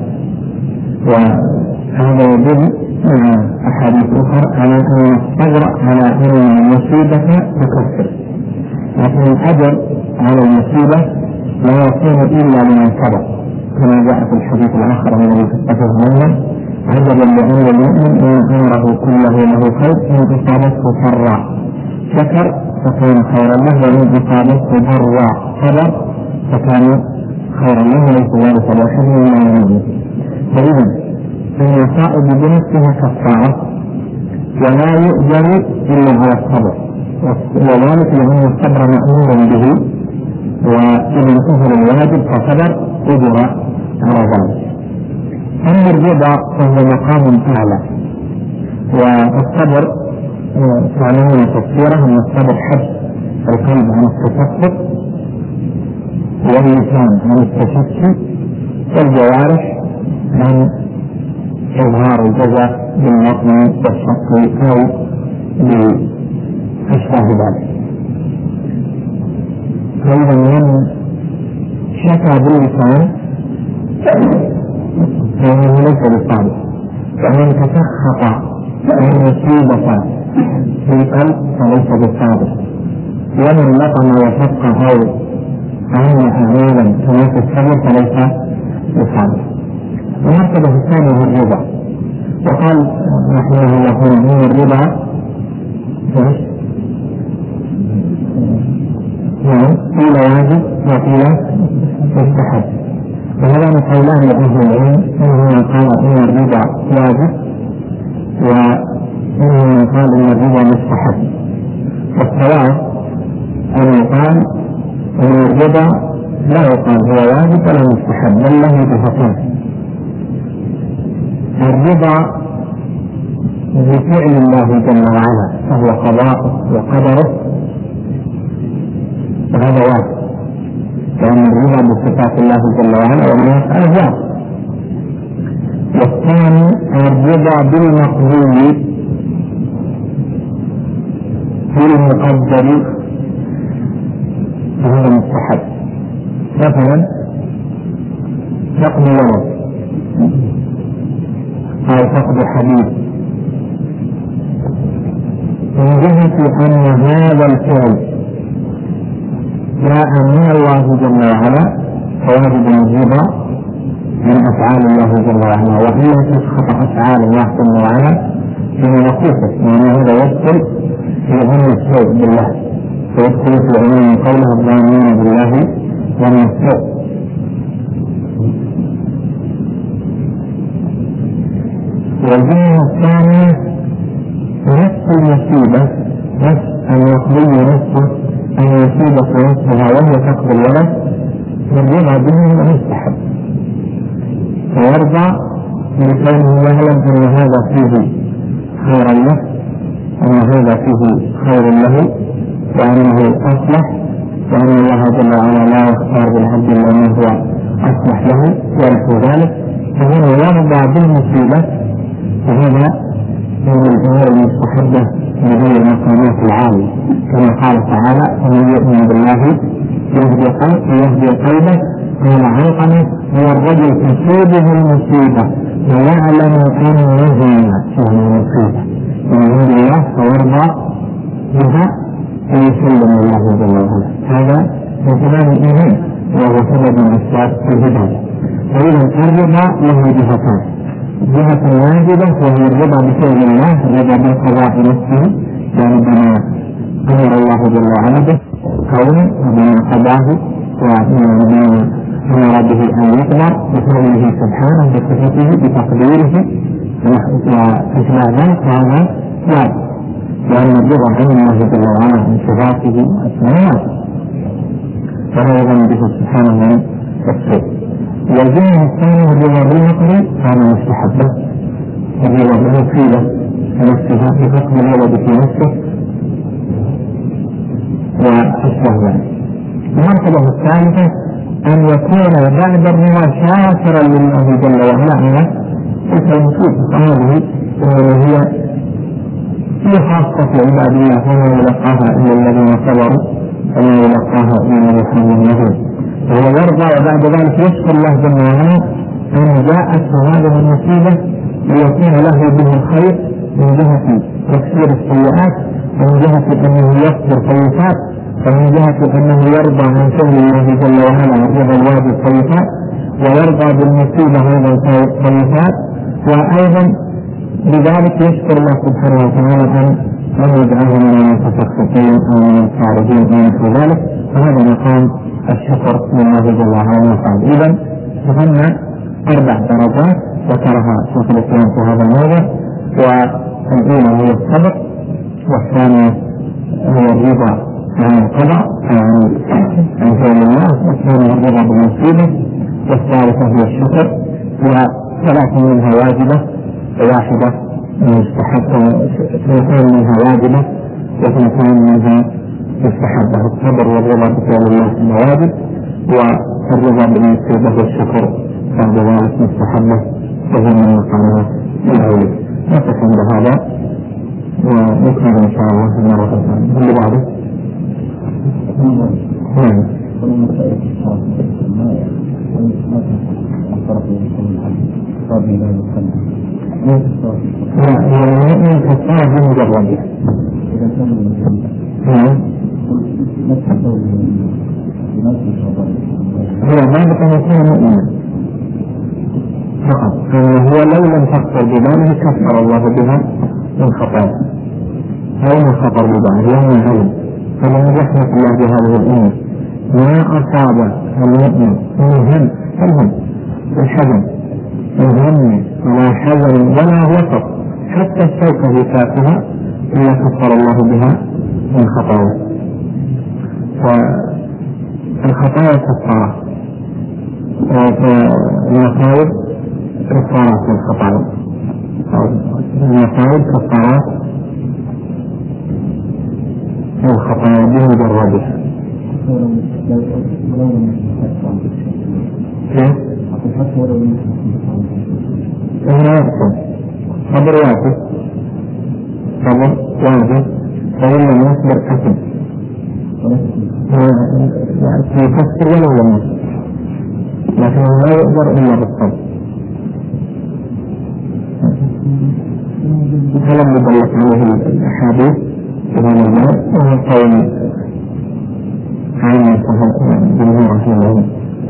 وهذا يدل مع أحاديث أخرى على أن الصبر على أن المصيبة تكفر، لكن الأجر على المصيبة لا يكون إلا لمن صبر كما جاء في الحديث الآخر الذي تتفق منه عجبا لأن المؤمن إن أمره كله له خير إن أصابته سراء شكر فكان خيرا له وإن أصابته ضراء صبر فكان خيرا له ليس ذلك الواحد مما يريده. فإذا المصائب بنفسها كفارة ولا يؤجر إلا على الصبر، وذلك لأن الصبر مأمور به وإذا انتهر الواجب فصبر أجر على ذلك. أما الرضا فهو مقام أعلى، والصبر تعلمون تفسيره أن الصبر حبس القلب عن التفكر واللسان عن التشكي والجوارح عن إظهار الجزاء بالنطم والشق أو بأشباه ذلك. فإذا من شكى باللسان فإنه ليس بصادق، ومن تسخط من مصيبة في القلب فليس بصادق، ومن لطم وشق أو عمل أعمالا كما في الصبر فليس بصادق. المرتبة الثانية هي الرضا، وقال رحمه الله إن الرضا قيل واجب وقيل مستحب، وهذا من قولان لأهل العلم منهم من قال إن الرضا واجب ومنهم من قال إن الرضا مستحب. والصواب أن يقال إن الرضا لا يقال هو واجب ولا مستحب، بل له جهتان. الرضا بفعل الله جل وعلا فهو قضاء وقدره، وهذا واجب، لأن الرضا بصفات الله جل وعلا وما يفعله واجب. والثاني الرضا بالمقدور في المقدر، فهذا مستحب. مثلا فقد ولد أو فقد حبيب، من جهة أن هذا الفعل جاء من الله جل وعلا فواجب الرضا من أفعال الله جل وعلا، وهي تسخط أفعال الله جل وعلا في ملكوته، لأن هذا يدخل في ظن السوء بالله، ويدخل في عموم قوله الظانين بالله ظن السوء. والجهة الثانية نفس المصيبة، نفس المقضي نفسه أن يصيبك نفسها وهي تقضي الولد، والرضا به مستحب، فيرضى بكونه يعلم أن هذا فيه خيرا له، أن هذا فيه خير له، وأنه أصلح، وأن الله جل وعلا لا يختار بالعبد إلا ما هو أصلح له ونحو ذلك، فهو يرضى بالمصيبة، فهذا من الأمور المستحبة لذوي المقامات العالية، كما قال تعالى: ومن يؤمن بالله يهدي قلبه. قال علقمة: هو الرجل تصيبه المصيبة ويعلم أنها فهو المصيبة من عند الله فيرضى بها ويسلم الله جل وعلا. هذا من تمام الإيمان وهو سبب من أسباب الهداية. فإذا الرضا له جهتان: جهة واجبة وهي الرضا بفعل الله، الرضا بالقضاء نفسه، يعني بما أمر الله جل وعلا به كونه وبما قضاه وبما أمر به أن يقدر بفعله سبحانه بصفته بتقديره وأشباه ذلك، فهذا واجب، لأن الرضا عن الله جل وعلا من صفاته وأسمائه فلا يظن به سبحانه من السوء. والجهة الثانية الرضا بالمقدر، هذا مستحب، الرضا بالمصيبة نفسها بحكم الولد في نفسه وأشبه ذلك. المرتبة الثالثة أن يكون بعد الرضا شاكرا لله جل وعلا على تلك المصيبة، وهذه هي في خاصة عباد الله وما يلقاها إلا الذين صبروا وما يلقاها إلا ذو حظ عظيم. وهو يرضى وبعد ذلك يشكر الله جل وعلا أن جاءت هذه المصيبة ليكون له به الخير من جهة تكسير السيئات، ومن جهة أنه يصبر طيبات، ومن جهة أنه يرضى عن فعل الله جل وعلا رضا الواجب طيبات، ويرضى بالمصيبة هذا الطيبات، وأيضا لذلك يشكر الله سبحانه وتعالى أن لم يجعله من المتسخطين أو من الخارجين أو مثل ذلك، فهذا مقام الشكر لله جل وعلا. إذا فهمنا أربع درجات ذكرها شيخ الإسلام في هذا الموضوع، والأولى هي الصبر، والثانية هي الرضا عن القضاء عن فعل الله، والثانية الرضا بالمصيبة، والثالثة هي الشكر، وثلاث منها واجبة وواحدة مستحبة، اثنتان منها واجبة واثنتان منها مستحبة. الصبر والرضا بفعل الله الواجب، والرضا بالمصيبة والشكر بعد ذلك مستحبة، وهو من المقامات الأولى. نقف عند هذا ونكمل إن شاء الله المرة الثانية. اللي بعده نعم لا يعني المؤمن كالصلاة بمجرد هو ذلك أن يكون مؤمنا فقط، هو لو لم تكفر بذلك كفر الله بها من خطايا أو من خطر بذلك لأنه علم. فمن رحمة الله بهذه الأمة ما أصاب المؤمن من هم الهم الحزن الهم ولا حزن ولا وسط حتى الشوكة ذاتها إلا كفر الله بها من خطايا. الخطايا كفارة، المصائب كفارات الخطايا، المصائب كفارات الخطايا بمجردها. كيف؟ هنا يحصل صبر واجب، صبر واجب، فإن لم يصبر كفر يكفر ولا لم يصبر، لكن لا يقدر إلا بالصبر. هذا اللي دلت عليه الأحاديث في هذا الباب، وهو قول عن جمهور أهل العلم.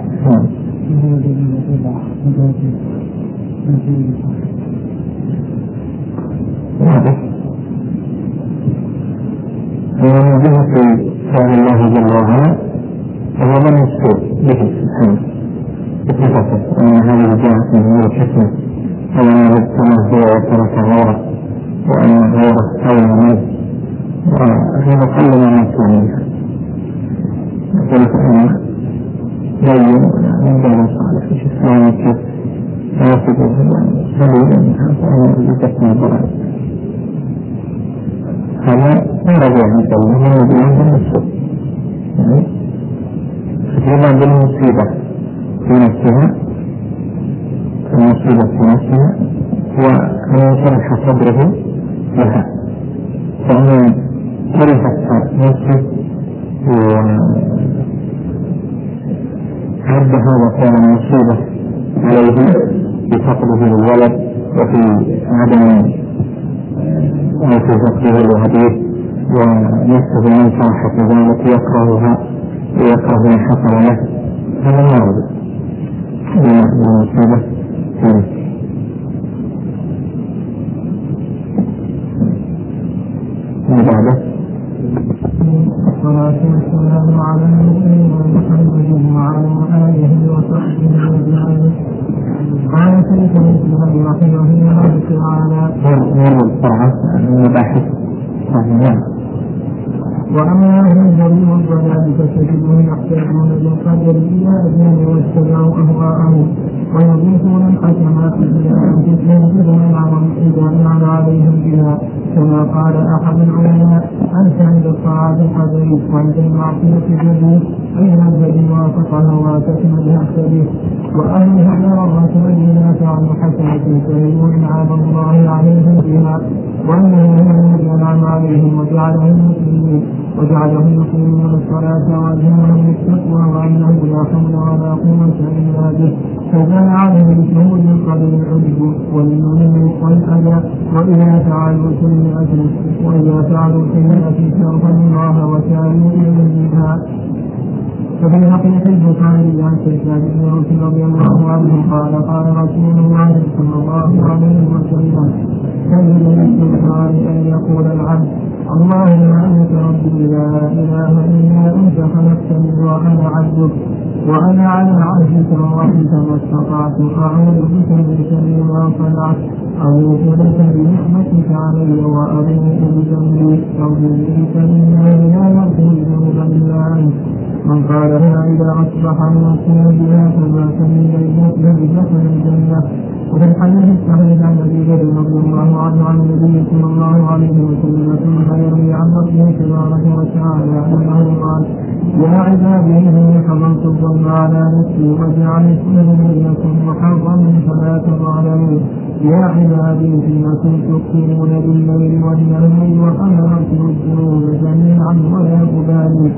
ومن جهة فعل الله جل وعلا فهو من السوء به سبحانه بصفته أن هذه جاءت من نور الحكمة، وأن الاجتماع هو وترك غيره، وأن غيره أولى منه، وهذا قل ما نسوى منها. يقول فإن بين من بين صالح في الإسلام كيف يصبه سبيلا منها فإن لتكون ضرائب. هذا رجع عن الله الذي عنده السوء، يعني فيما بالمصيبة في نفسها، المصيبة في نفسها هو أن يشرح صدره لها، فإن شرحت نفسه وعد هذا كان مصيبة عليه بفقده للولد وفي عدم أو في فقده للحديث، ونفسه من شرحت ذلك يكرهها ويكره ما حصل له، هذا ما يرد المصيبة في نفسه. وبعده الصلاة والسلام على نبينا محمد وعلى آله وصحبه أجمعين. قال شيخ الإسلام رحمه الله تعالى: نعم الصراحة المباحث نعم. وأما أهل الجريم والضلال فتجدهم يحتاجون بالقدر إلى أذن واتبعوا أهواءهم، ويضيفون الحسنات إلى أنفسهم إذا أنعم عليهم بها، كما قال أحد العلماء: أنت عند الطاعة الحديث وعند المعصية الجديد، أين الذي وافق هواك فليهتدي. وأهل الهدى والرسول لا فعل حسنة فهم إنعام الله عليهم بها، وأنه الذي أنعم عليهم وجعلهم مسلمين وجعلهم يقيمون الصلاة وألهمهم التقوى، وأنه لا حول ولا قوة إلا به، فكان عليهم شهود القدر العجب والمنن والأذى، وإذا فعلوا سيئة وإذا فعلوا سيئة شرفا الله وكانوا إليها. ففي حقيقة البخاري عن شيخان بن رضي الله عنه قال: قال رسول الله صلى الله عليه وسلم: سيد الاستغفار أن يقول العبد: اللهم أنت ربي لا إله إلا أنت خلقتني وأنا عبدك، وأنا على عهدك ووعدك ما استطعت، أعوذ بك من شر ما صنعت، أعوذ بك بنعمتك علي وأبوء بذنبي، أعوذ بك إنه لا يغفر الذنوب إلا أنت. من قالها إذا أصبح موصولا بها فمات من ليلته دخل الجنة. وفي الحديث الصحيح عن أبي ذر رضي الله عنه عن النبي صلى الله عليه وسلم فيما يروي عن ربه تبارك وتعالى أنه قال: يا عبادي إني حرمت الظلم على نفسي وجعلته بينكم محرما فلا تظالموا. يا عبادي إنكم تكفرون بالليل والنهار وأنا أغفر الذنوب جميعا ولا أبالي،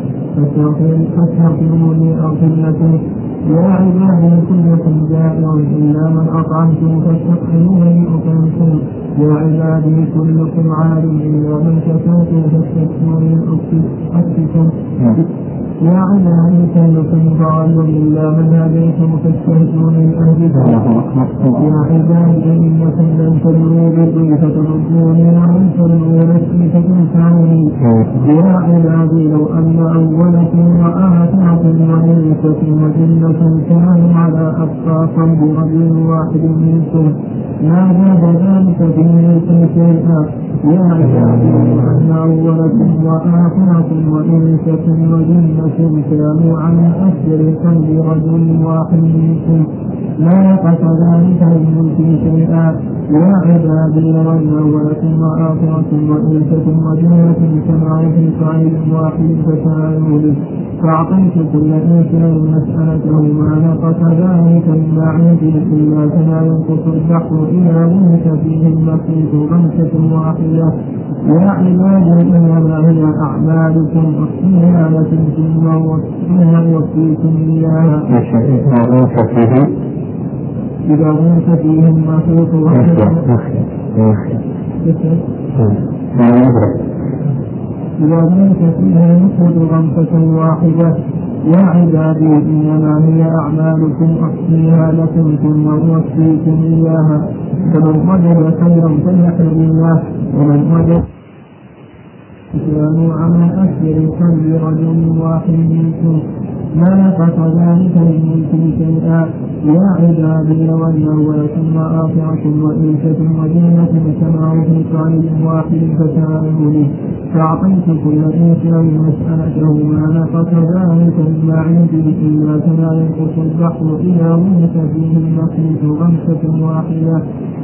فاستغفروني أغفر لكم. يا عبادي كلكم جائع إلا من أطعمتم فاستطعموني أطعمكم. يا عبادي كلكم عار إلا من كسوتم فاستكفروني أكفكم. يا عبادي كلكم ضال إلا من هديتم فاستهدوني أهدكم. يا عبادي إنكم لن تدعوا بري فتردوني ومن تدعوا نفسي فتنفعني. يا عبادي لو أن أولكم وآخركم وإنسكم وجنكم كانوا على أتقى قلب رجل واحد منكم ما زاد ذلك بملك شيئا يا عبادي أن أولكم وآخركم وإنسكم وجنكم كانوا على أفجر قلب رجل واحد منكم لا نقص ذلك من ملك شيئا يا عبادي وأن أولكم وآخركم وإنسكم وجنكم كانوا في قلب واحد فتعالوا به فأعطيت كل إنسان مسألته ما نقص ذلك مما عندي إلا كما ينقص البحر إلى ولك فيه المخيط غمسة واحدة يا عبادي إنما هي أعمالكم أحصيها لكم ثم أوفيكم إياها إذا غمس فيه المخيط غمسة إذا غمس فيه المخيط غمسة واحدة يا عبادي إنما هي أعمالكم أحصيها لكم ثم أوفيكم إياها فمن وجد خيرا فليحمد الله ومن وجد كانوا على أكثر قلب رجل واحد منكم ما نقص ذلك من ملك شيئا يا عبادي وأن أولكم وآخركم وإنسكم وجنكم اجتمعوا في قلب واحد فتعالوا لي فأعطيت كل إنسان مسألته ما نقص ذلك مما عندي إلا كما ينقص البحر إذا غمس فيه المخيط غمسة واحدة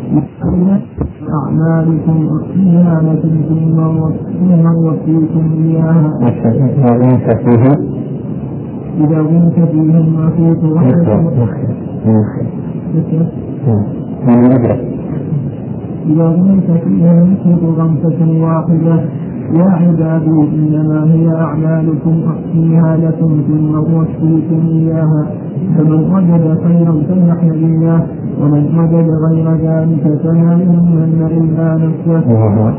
أعمالكم أحصيها لكم ثم أوفيكم إياها إذا غمس فيه المخيط إذا غمس فيه المخيط غمسة واحدة يا عبادي إنما هي أعمالكم أحصيها لكم ثم أوفيكم إياها فمن وجد خيرا فليحمد الله ومن وجد غير ذلك فلا يلومن إلا نفسه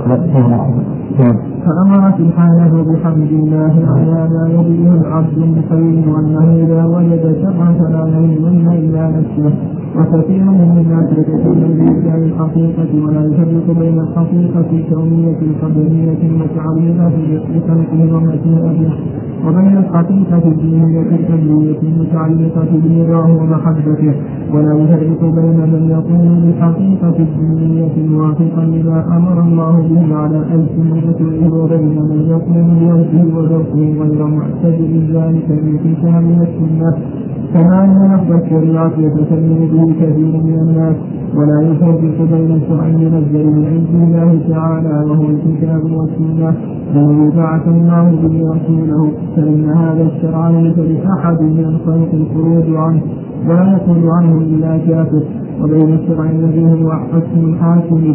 فأمر سبحانه بحمد الله على ما يبيه العبد بخير وأنه إذا وجد شرا فلا يلومن إلا نفسه وكثير من الناس يتكلم بإبداع الحقيقة ولا يفرق بين الحقيقة الكونية القدرية المتعلقة بخلقه ومشيئته وبين الحقيقة الدينية الكونية المتعلقة برضاه ومحبته ولا يفرق بين من يقول بالحقيقة الدينية موافقا لما أمر الله به على ألسنته وبين من يقول بوجهه وذوقه غير معتدل ذلك بالكتاب والسنة كما أن لفظ الشريعة يتكلم به كثير من الناس ولا يفرق بين شرع ينزل من عند الله تعالى وهو الكتاب والسنة الذي بعث الله به رسوله فإن هذا الشرع ليس لأحد من الخلق الخروج عنه ولا يخرج عنه إلا كافر وبين الشرع الذي هو حكم الحاكم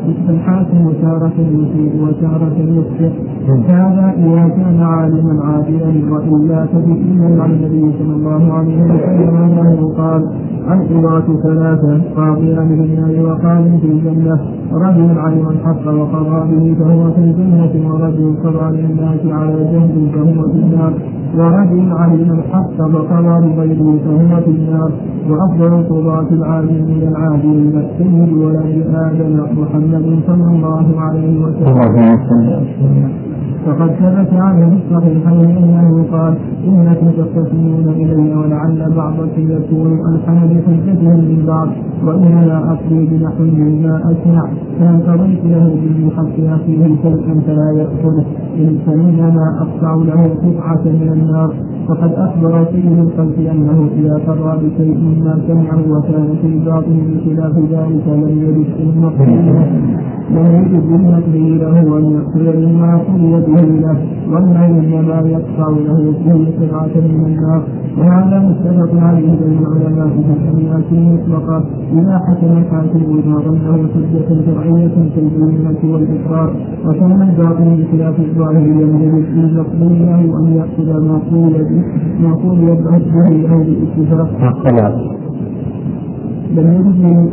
فالحاكم تارة يسيء وتارة يخطئ هذا إذا كان عالما عادلا وإلا فبإذن عن النبي صلى الله عليه وسلم أنه قال القضاة ثلاثة قاضي أهل النار وقاضي في الجنة رجل علم الحق وقضى به فهو في الجنة ورجل قضى للناس على جهل فهو في النار ورجل علم الحق وقضى بغيره فهو في النار وأفضل القضاة العالم من العادل السيد ولد آدم محمد صلى الله عليه وسلم فقد ثبت عنه الصحيحين انه قال انكم تختصمون الي ولعل بعضكم يكون الحن بحجتهم من بعض وانما اقضي بنحو مما اسمع فان قضيت له بالحق اخيه شيئا فلا ياخذه فانما اقطع له قطعه من النار فقد اخبر سيد الخلق انه اذا قضى بشيء ما سمعه وكان في باطنه بخلاف ذلك لم يجد المقصود لم يجد بالنقل له ان يقضي مما قضي به له والله انما يقطع له فيه قطعه من النار وهذا متفق عليه بين العلماء بالحميات المطلقه اذا حكم الحاكم بما ظنه حجه شرعيه كالبينه والاقرار وكان الباطن بخلاف الظاهر لم يجد بالنقل له ان ياخذ ما قول به ما قول به او بالاتفاق لم يجد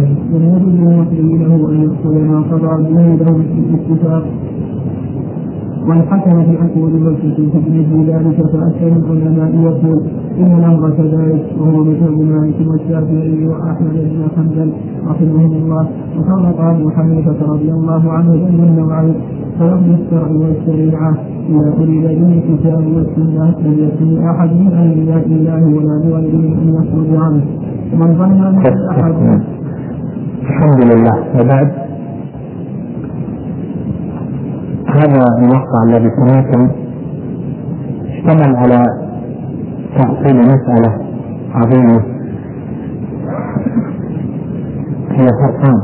للمقضي له ان يأخذ ما قضى به له بالاتفاق والحكم في أقوال المسجد تجنب ذلك فأكثر العلماء يقول إن الأمر كذلك وهو مذهب مالك والشافعي وأحمد بن حنبل رحمهم الله وفرق أبو حنيفة رضي الله عنه بين النوعين فلفظ الشرع والشريعة إذا أريد به الكتاب والسنة لم يكن أحد من أولياء الله ولا لغيره أن يخرج عنه من ظن أن أحد الحمد لله. وبعد، هذا المقطع الذي سمعتم اشتمل على تأصيل مسألة عظيمة، هي فرقان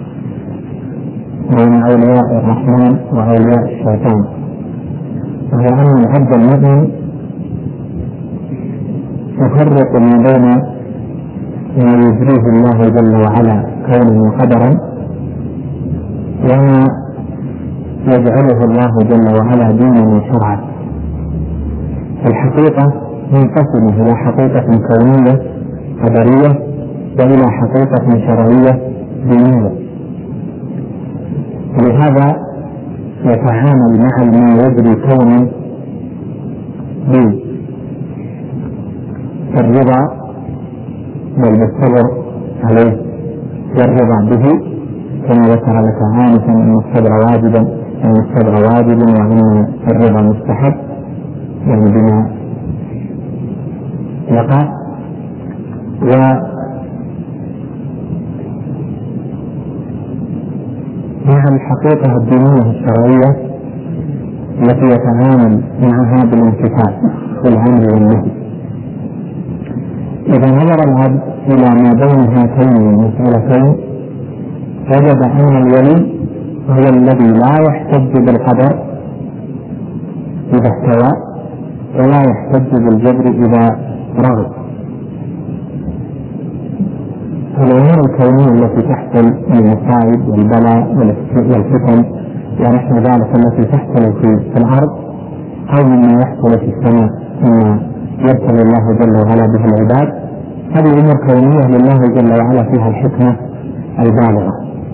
بين أولياء الرحمن وأولياء الشيطان، وهي أن العبد المؤمن يفرق ما بين ما يجريه الله جل وعلا كونه وقدرا وما يجعله الله جل وعلا دينا وشرعا. الحقيقة منقسمة إلى حقيقة كونية قدرية وإلى حقيقة شرعية دينية، ولهذا يتعامل مع ما يجري كونا بالرضا والصبر عليه والرضا به، كما ذكر لك آنفا أن الصبر واجبا أن الصبر واجب وأن الرضا مستحب، يعني بما يقع. ومع الحقيقة الدينية الشرعية التي يتعامل معها بالامتثال والأمر والنهي. إذا نظر العبد إلى ما بين هاتين المسألتين وجد أن الولي هو الذي لا يحتج بالقدر إذا استوى ولا يحتج بالجبر إذا رغب. الأمور الكونية التي تحصل من المصائب والبلاء والفتن ونحو ذلك التي تحصل في الأرض أو مما يحصل في السماء مما يرسل الله جل وعلا به العباد، هذه أمور كونية لله جل وعلا فيها الحكمة البالغة،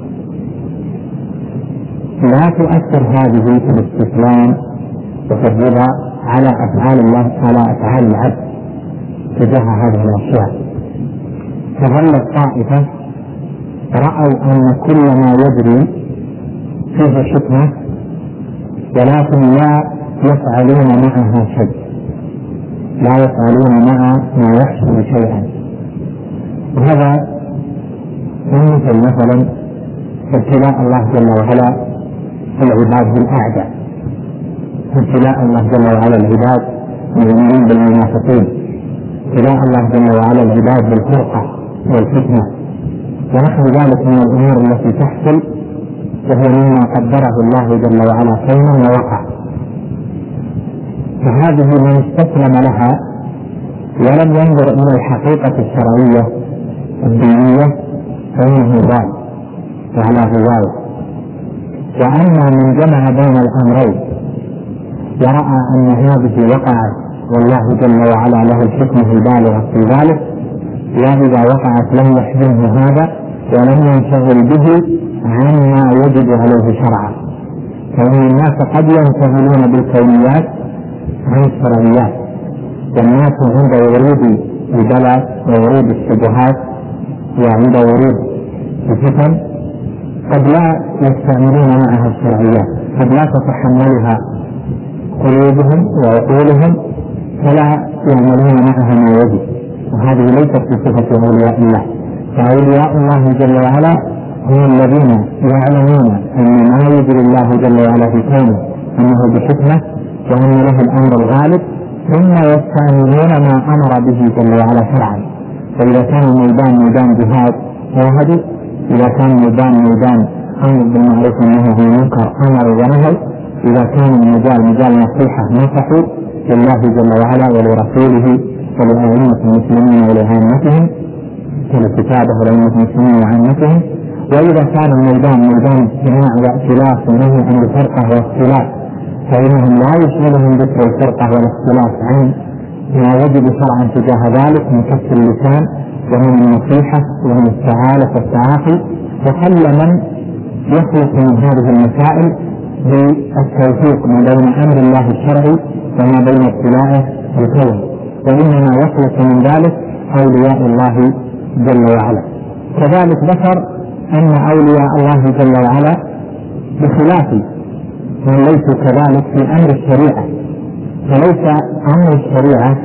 لا تؤثر هذه في الاستسلام وفي الرضا على أفعال الله على أفعال العبد تجاه هذه الأشياء. فظلت طائفة رأوا أن كل ما يجري فيه حكمة ولكن لا يفعلون معها شيء، لا يفعلون مع ما يحصل شيئا. وهذا مثل مثلا ابتلاء الله جل وعلا العباد بالأعداء، ابتلاء الله جل وعلا العباد المؤمنين بالمنافقين، ابتلاء الله جل وعلا العباد بالفرقة والفتنة ونحو ذلك من الأمور التي تحصل، وهي مما قدره الله جل وعلا كونا ووقع. فهذه من استسلم لها ولم ينظر إلى الحقيقة الشرعية الدينية فإنه ضال وعلى غواية. وأما من جمع بين الأمرين ورأى أن هذه وقعت والله جل وعلا له الحكمة البالغة في ذلك، وإذا وقعت لم يحزنه هذا ولم ينشغل به عما يجب عليه شرعا. فإن الناس قد ينشغلون بالكونيات عن الشرعيات، والناس عند ورود البلاء وورود الشبهات وعند ورود الفتن قد لا يستعملون معها الشرعيات، قد لا تتحملها قلوبهم وعقولهم فلا يعملون معها ما يجب، وهذه ليست بصفة أولياء الله. فأولياء الله جل وعلا هم الذين يعلمون أن ما يجري الله جل وعلا في كونه أنه بحكمة وأن له الأمر الغالب، ثم يستعملون ما أمر به جل وعلا شرعا. فإذا كان الميدان ميدان جهاد جاهدوا، إذا كان الميدان ميدان أمر بالمعروف والنهي عن المنكر أمروا ونهوا، إذا كان المجال مجال نصيحة نصحوا لله جل وعلا ولرسوله ولأئمة المسلمين ولعامتهم ولكتابه ولأئمة المسلمين وعامتهم. وإذا كان الميدان ميدان اجتماع واختلاف ونهي عن الفرقة واختلاف فإنهم لا يشغلهم ذكر الفرقة والاختلاف عن ما يجب شرعا تجاه ذلك من كف اللسان ومن النصيحة ومن التعالف والتعافي. وقل من يخلق من هذه المسائل بالتوفيق ما بين أمر الله الشرعي وما بين ابتلاءه الكون، وإنما يخلق من ذلك أولياء الله جل وعلا. كذلك ذكر أن أولياء الله جل وعلا بخلاف من ليسوا كذلك في أمر الشريعة، فليس أمر الشريعة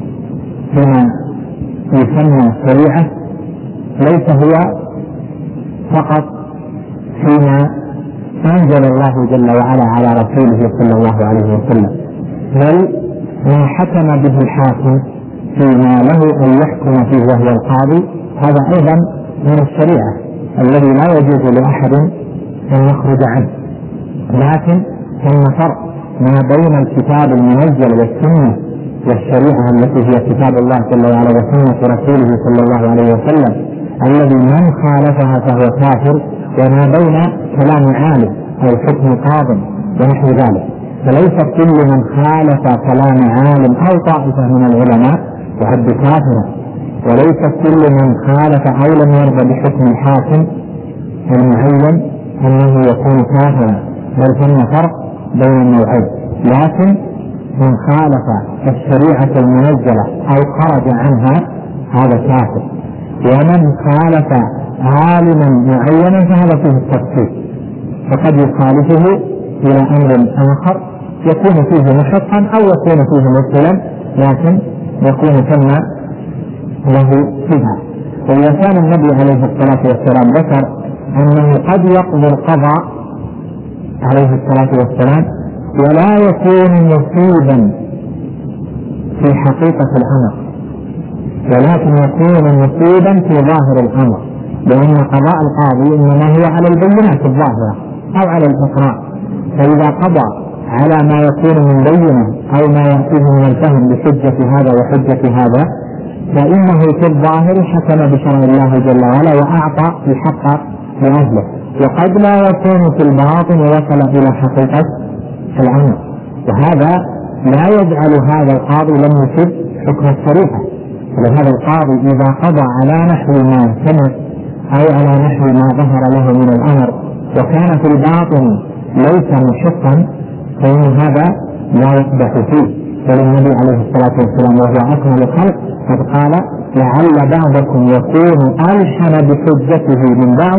بما يسمى الشريعة ليس هو فقط فيما أنزل الله جل وعلا على رسوله صلى الله عليه وسلم، بل ما حكم به الحاكم فيما له أن يحكم فيه وهو القاضي، هذا أيضا من الشريعة الذي لا يجوز لأحد أن يخرج عنه. لكن ثم فرق ما بين الكتاب المنزل والسنة والشريعة التي هي كتاب الله جل وعلا وسنة رسوله صلى الله عليه وسلم الذي من خالفها فهو كافر، وما بين كلام عالم أو حكم قاض ونحو ذلك. فليس كل من خالف كلام عالم أو طائفة من العلماء يعد كافرا، وليس كل من خالف أو لم يرضى بحكم الحاكم المعين أنه يكون كافرا، بل ثم فرق بين النوعين. لكن من خالف الشريعة المنزلة أو خرج عنها هذا كافر، ومن خالف عالما معينا فهذا فيه التفصيل، فقد يخالفه إلى أمر آخر يكون فيه محقا أو يكون فيه مبطلا، لكن يكون ثم له فيها. وإذا كان النبي عليه الصلاة والسلام ذكر أنه قد يقضي القضاء عليه الصلاة والسلام ولا يكون مصيبا في حقيقة الأمر، ولكن يكون مصيبا في ظاهر الأمر، لأن قضاء القاضي إنما هو على البينات الظاهرة أو على الإقرار. فإذا قضى على ما يكون من بينة أو ما يأتيه من الفهم بحجة هذا وحجة هذا، فإنه في الظاهر حكم بشرع الله جل وعلا وأعطى الحق لأهله، وقد لا يكون في الباطن وصل إلى حقيقة الأمر، وهذا لا يجعل هذا القاضي لم يصب حكم الشريعة. ولهذا القاضي إذا قضى على نحو ما سمع أو على نحو ما ظهر له من الأمر وكان في الباطن ليس محقا فإن هذا لا يقدح فيه. فالنبي عليه الصلاة والسلام وهو أكمل الخلق قد قال: لعل بعضكم يكون ألحن بحجته من بعض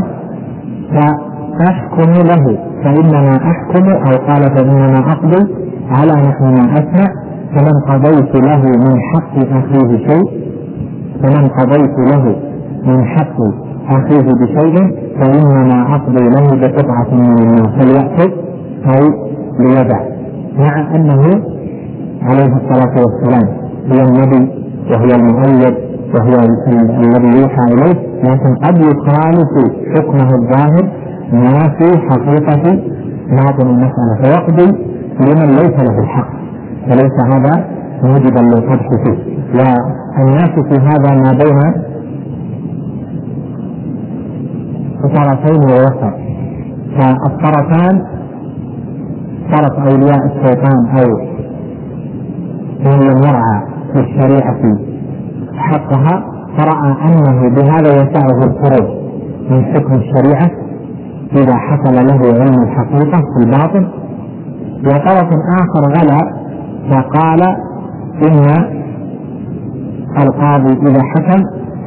فأحكم له فإنما أحكم، أو قال فإنما أقضي على نحو ما أسمع، فمن قضيت له من حق أخيه شيء فمن قضيت له من حق أخيه بشيء فإنما أقضي له بقطعة من الناس فليأخذ أو ليدع، مع أنه عليه الصلاة والسلام هو النبي وهو المؤيد وهو الذي يوحى إليه، لكن قد يخالف حكمه الظاهر ما في حقيقة باطن المسألة فيقضي لمن ليس له الحق، فليس هذا موجبا للقدح فيه. والناس في هذا ما بين طرفين ووسط، فالطرفان طرف أولياء الشيطان أو من لم يرعى في الشريعة حقها فرأى أنه بهذا يسعه الخروج من حكم الشريعة إذا حصل له علم الحقيقة في الباطن. وطرف آخر غلا فقال إن القاضي إذا حكم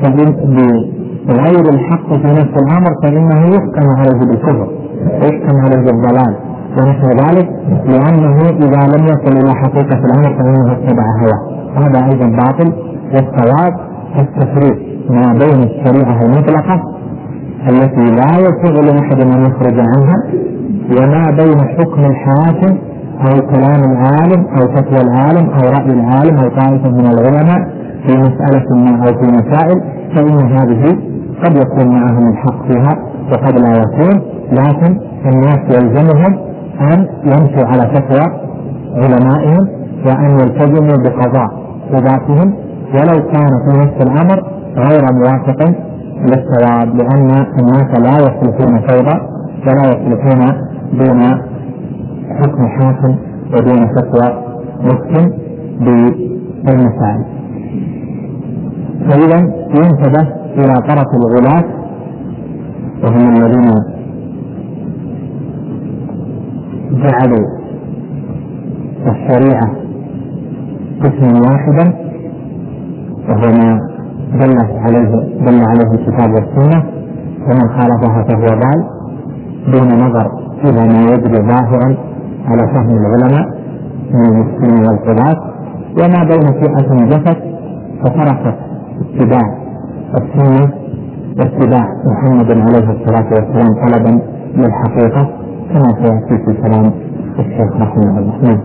بغير الحق في نفس الأمر فإنه يحكم عليه بالكفر ويحكم عليه بالضلال ونحو ذلك، لأنه إذا لم يصل إلى حقيقة الأمر فإنه اتبع هواه. هذا أيضا باطل. والصواب التفريق ما بين الشريعة المطلقة التي لا يسوغ لأحد أن يخرج عنها وما بين حكم الحاكم أو كلام العالم أو فتوى العالم أو رأي العالم أو طائفة من العلماء في مسألة ما أو في مسائل، فإن هذه قد يكون معهم الحق فيها وقد لا يكون، لكن الناس يلزمهم أن يمشوا على فتوى علمائهم وأن يلتزموا بقضاء قضاتهم ولو كان في نفس الأمر غير موافق للصواب، لأن الناس لا يصلحون فوضى ولا يصلحون دون حكم حاكم ودون فتوى محكم بالمسائل. فإذا ينتبه إلى طرف الغلاة وهم الذين جعلوا الشريعة قسما واحدا وهو ما دل عليه دل عليه الكتاب والسنة، ومن خالفها فهو ضال دون نظر إلى ما يجري ظاهرا على فهم العلماء من المسلمين والقضاة. وما بين فئة جفت فتركت اتباع السنة واتباع محمد عليه الصلاة والسلام طلبا للحقيقة كما سيأتي في كلام الشيخ رحمه الله.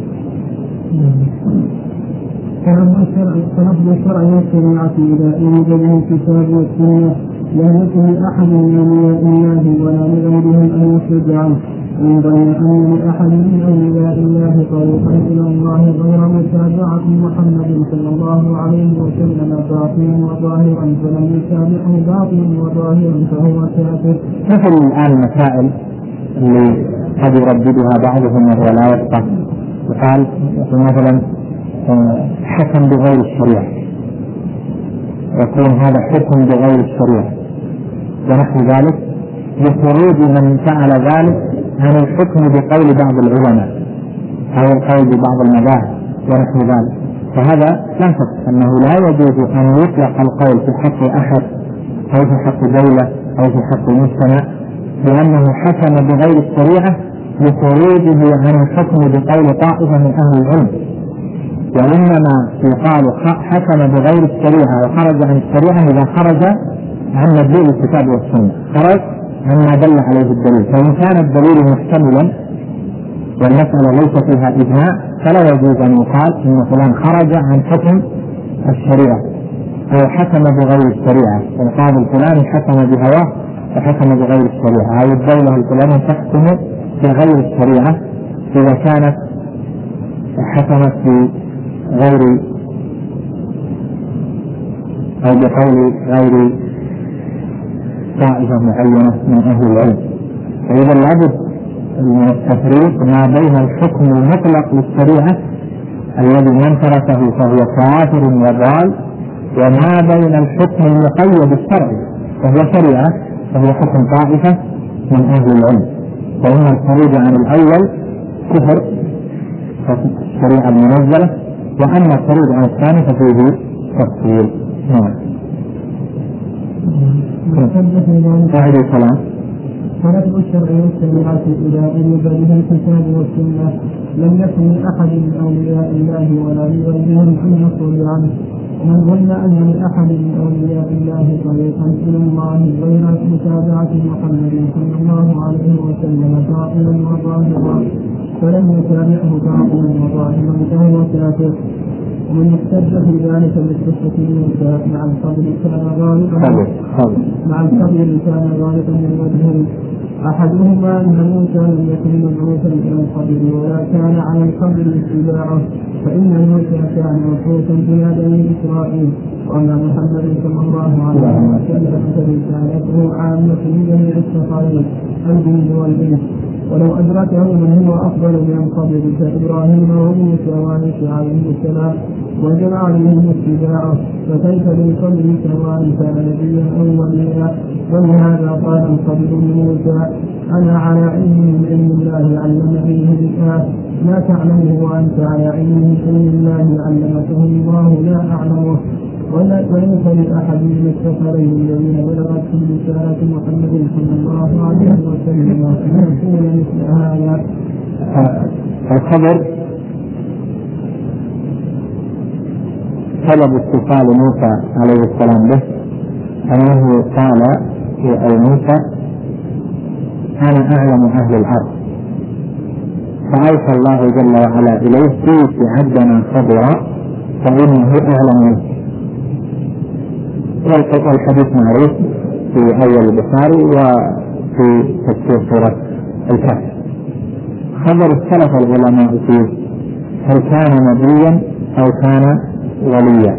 فنفذ الشرع والشريعة إذا أريد به الكتاب والسنة لا يكن لأحد من أولياء الله ولا لغيرهم أن يخرج عنه إن ظن أن لأحد من أولياء الله طريقا إلى الله غير متابعة محمد صلى الله عليه وسلم باطلا وظاهرا فلم يتابعه باطلا وظاهرا فهو كافر. مثل الآن المسائل اللي قد يرددها بعضهم وهو لا يفقه، وقال مثلا حكم بغير الشريعة، يكون هذا حكم بغير الشريعة ونحو ذلك، لخروج من فعل ذلك عن الحكم بقول بعض العلماء أو القول ببعض المذاهب ونحو ذلك. فهذا لا شك أنه لا يجوز أن يطلق القول في حق أحد أو في حق دولة أو في حق مجتمع لأنه حكم بغير الشريعة لخروجه عن الحكم بقول طائفة من أهل العلم، وإنما يقال حكم بغير الشريعة وخرج عن الشريعة إذا خرج عن مدلول الكتاب والسنة، خرج عما دل عليه الدليل. فإن كان الدليل محتملا والمسألة ليس فيها إجماع فلا يجوز أن يقال إن فلان خرج عن حكم الشريعة أو حكم بغير الشريعة، وقال الفلاني حكم بهواه وحكم بغير الشريعة، أو الدولة الفلانية تحكم بغير الشريعة إذا كانت حكمت بغير أو بقول غير طائفة معينة من أهل العلم. فإذا لابد من التفريق ما بين الحكم المطلق للشريعة الذي من تركه فهو كافر وضال، وما بين الحكم المقيد الشرعي فهو شريعة فهو حكم طائفة من أهل العلم. فإن الخروج عن الأول كفر الشريعة المنزلة، وأما الخروج عن الثاني ففيه تفصيل. نعم. أعيد الكلام. فنفذ الشرع والشريعة إذا أريد به الكتاب والسنة لم يكن لأحد من أولياء الله ولا لغيرهم أن يخرج عنه. من ظن أن لأحد من أولياء الله طريقا إلى الله غير متابعة محمد صلى الله عليه وسلم باطلا وظاهرا فلم يتابعه باطلا وظاهرا فهو كافر. ومن احتج في ذلك بالقصة موسى مع الفضل كان غالبا مع الفضل كان غالبا من وجهين، أحدهما أن موسى لم يكن مبعوثا إلى القبر ولا كان على القبر اتباعه، فإن موسى كان مبعوثا إلى بني إسرائيل، وأن محمد صلى الله عليه وسلم رسالته عامة لجميع الثقلين الجند والإنس، ولو أدركه من هو أفضل من قبل كإبراهيم وموسى وعيسى عليه السلام وجب عليهم اتباعه، فكيف بالقبر سواء كان نبيا أو وليا. ولهذا قال القبر لموسى أنا على علم من علم الله علمني بالآيات لا تعلمه وأنت على علم من علم الله علمته الله لا أعلمه. وليس لأحد من السفرين الذين بلغتهم رسالة محمد صلى الله عليه وسلم أن يقول مثل هذا. الخبر طلب اتصال موسى عليه السلام به أنه قال أي موسى أنا أعلم أهل الأرض، فأوحى الله جل وعلا إليه ائت عبدنا خبرا فإنه أعلم منه. والحديث معروف في أول البخاري وفي تفسير سورة الكهف. خبر اختلف العلماء فيه هل كان نبيا أو كان وليا،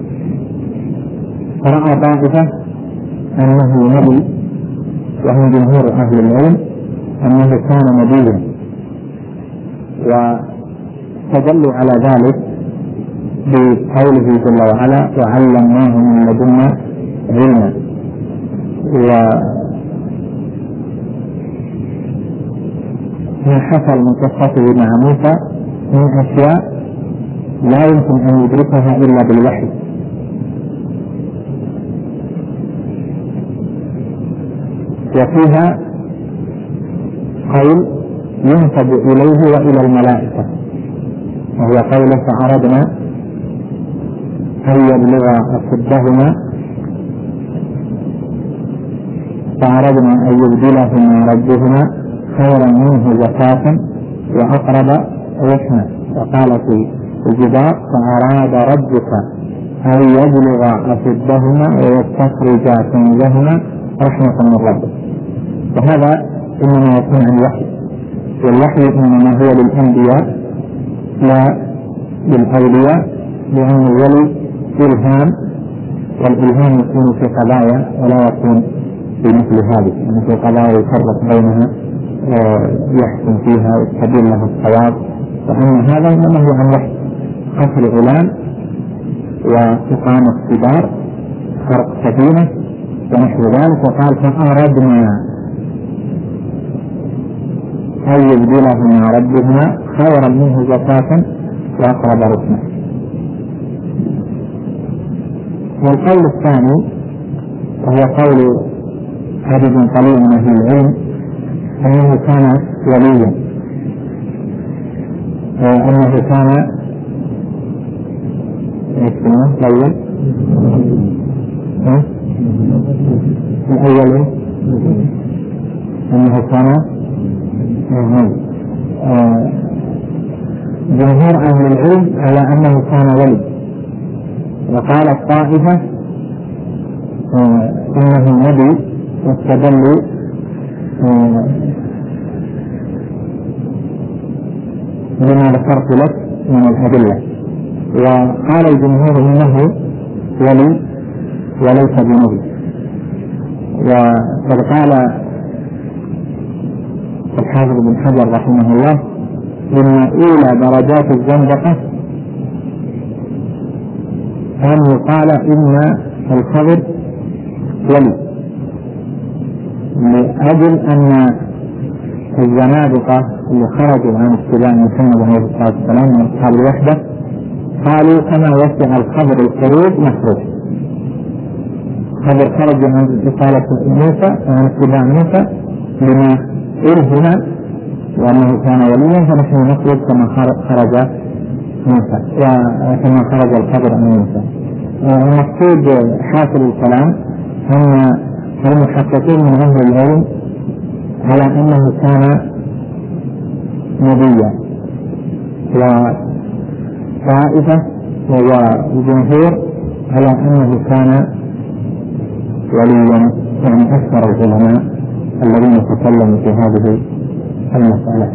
فرأى طائفة أنه نبي وهم جمهور أهل العلم أنه كان نبيا، واستدلوا على ذلك بقوله جل وعلا وعلمناه من لدنا علما. وما حصل من قصته مع موسى من أشياء لا يمكن أن يدركها إلا بالوحي، وفيها قول ينسب إليه وإلى الملائكة، وهو قوله فأردنا أن يبلغ أشدهما فأردنا أن يبدلهما ربهما خيرا منه زكاة وأقرب رحمة. وقال في الجدار فأراد ربك أن يبلغ أشدهما ويستخرج كنزهما رحمة من ربك. وهذا إنما يكون عن وحي، والوحي إنما هو للأنبياء لا للأولياء، لأن الولي إلهام، والإلهام يكون في قضايا ولا يكون في مثل هذه، يعني في قضايا يفرق بينها ويحكم فيها ويستبين له الصواب. وأن هذا إنما هو عن وحي، قتل غلام وإقامة كبار خرق سفينة ونحو ذلك. وقال فأردنا أن يبدلهما ربهما خيرا منه زكاة وأقرب رحمة. والقول الثاني وهو قول عدد قليل من أهل العلم أنه كان وليا، أنه كان اسمه الأول الأول أنه كان جمهور أهل العلم على أنه كان ولي. وقال الطائفة إنه نبي واستدلوا بما ذكرت لك من الأدلة. وقال الجمهور إنه ولي وليس بنبي. وقد قال الحافظ بن حجر رحمه الله إن أولى درجات الزندقة أن يقال إن الخضر ولي، لأجل أن الزنادقة اللي خرجوا عن اتباع محمد عليه الصلاة والسلام من أصحاب الوحدة قالوا كما يسع الخضر الخروج مخرج. خضر خرج عن رسالة موسى وعن اتباع موسى لما إلهنا وأنه كان وليا، فنحن نخرج كما خرج موسى وكما خرج الخضر عن موسى. المقصود حاصل الكلام أن المحققين من أهل العلم على أنه كان نبيا، وطائفة والجمهور على أنه كان وليا، يعني أكثر العلماء الذين تكلموا في هذه المسألة.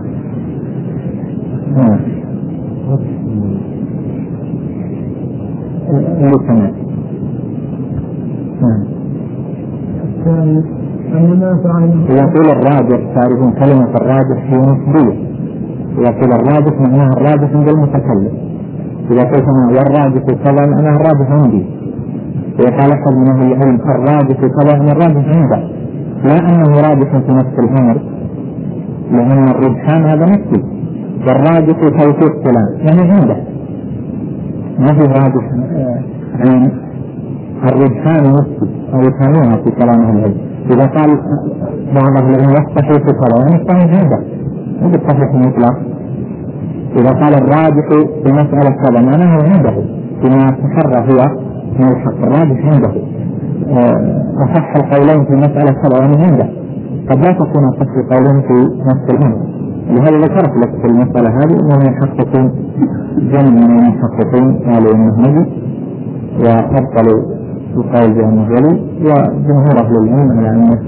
يقول الراجح، تعرفون كلمة الراجح هي نسبية، يقول الراجح معناها الراجح عند المتكلم. إذا قلت والراجح كذا أنا الراجح عندي، وقال أحد من أهل العلم الراجح كذا أنا الراجح عنده، لا أنه راجح في نفس الأمر، لأن الرجحان هذا نفسي، والراجح توثيق فلان يعني عنده، ما في راجح عن الرجحان نفسي أو يفهمونها في كلام أهل العلم. إذا قال بعض أهل العلم يصحح في كذا يعني الصحيح عنده، مو بالصحيح المطلق. إذا قال الراجح في مسألة كذا معناه عنده بما تحرى هو من الحق، الراجح عنده. أصح القولين في مسألة كذا يعني عنده، قد لا تكون أصح القولين في نفس الأمر. لهذا ذكرت لك في المسألة هذه أنهم يحققون جمع من المحققين قالوا أنه نبي وأبطلوا القول بأنه ولي، وجمهور أهل العلم على أنه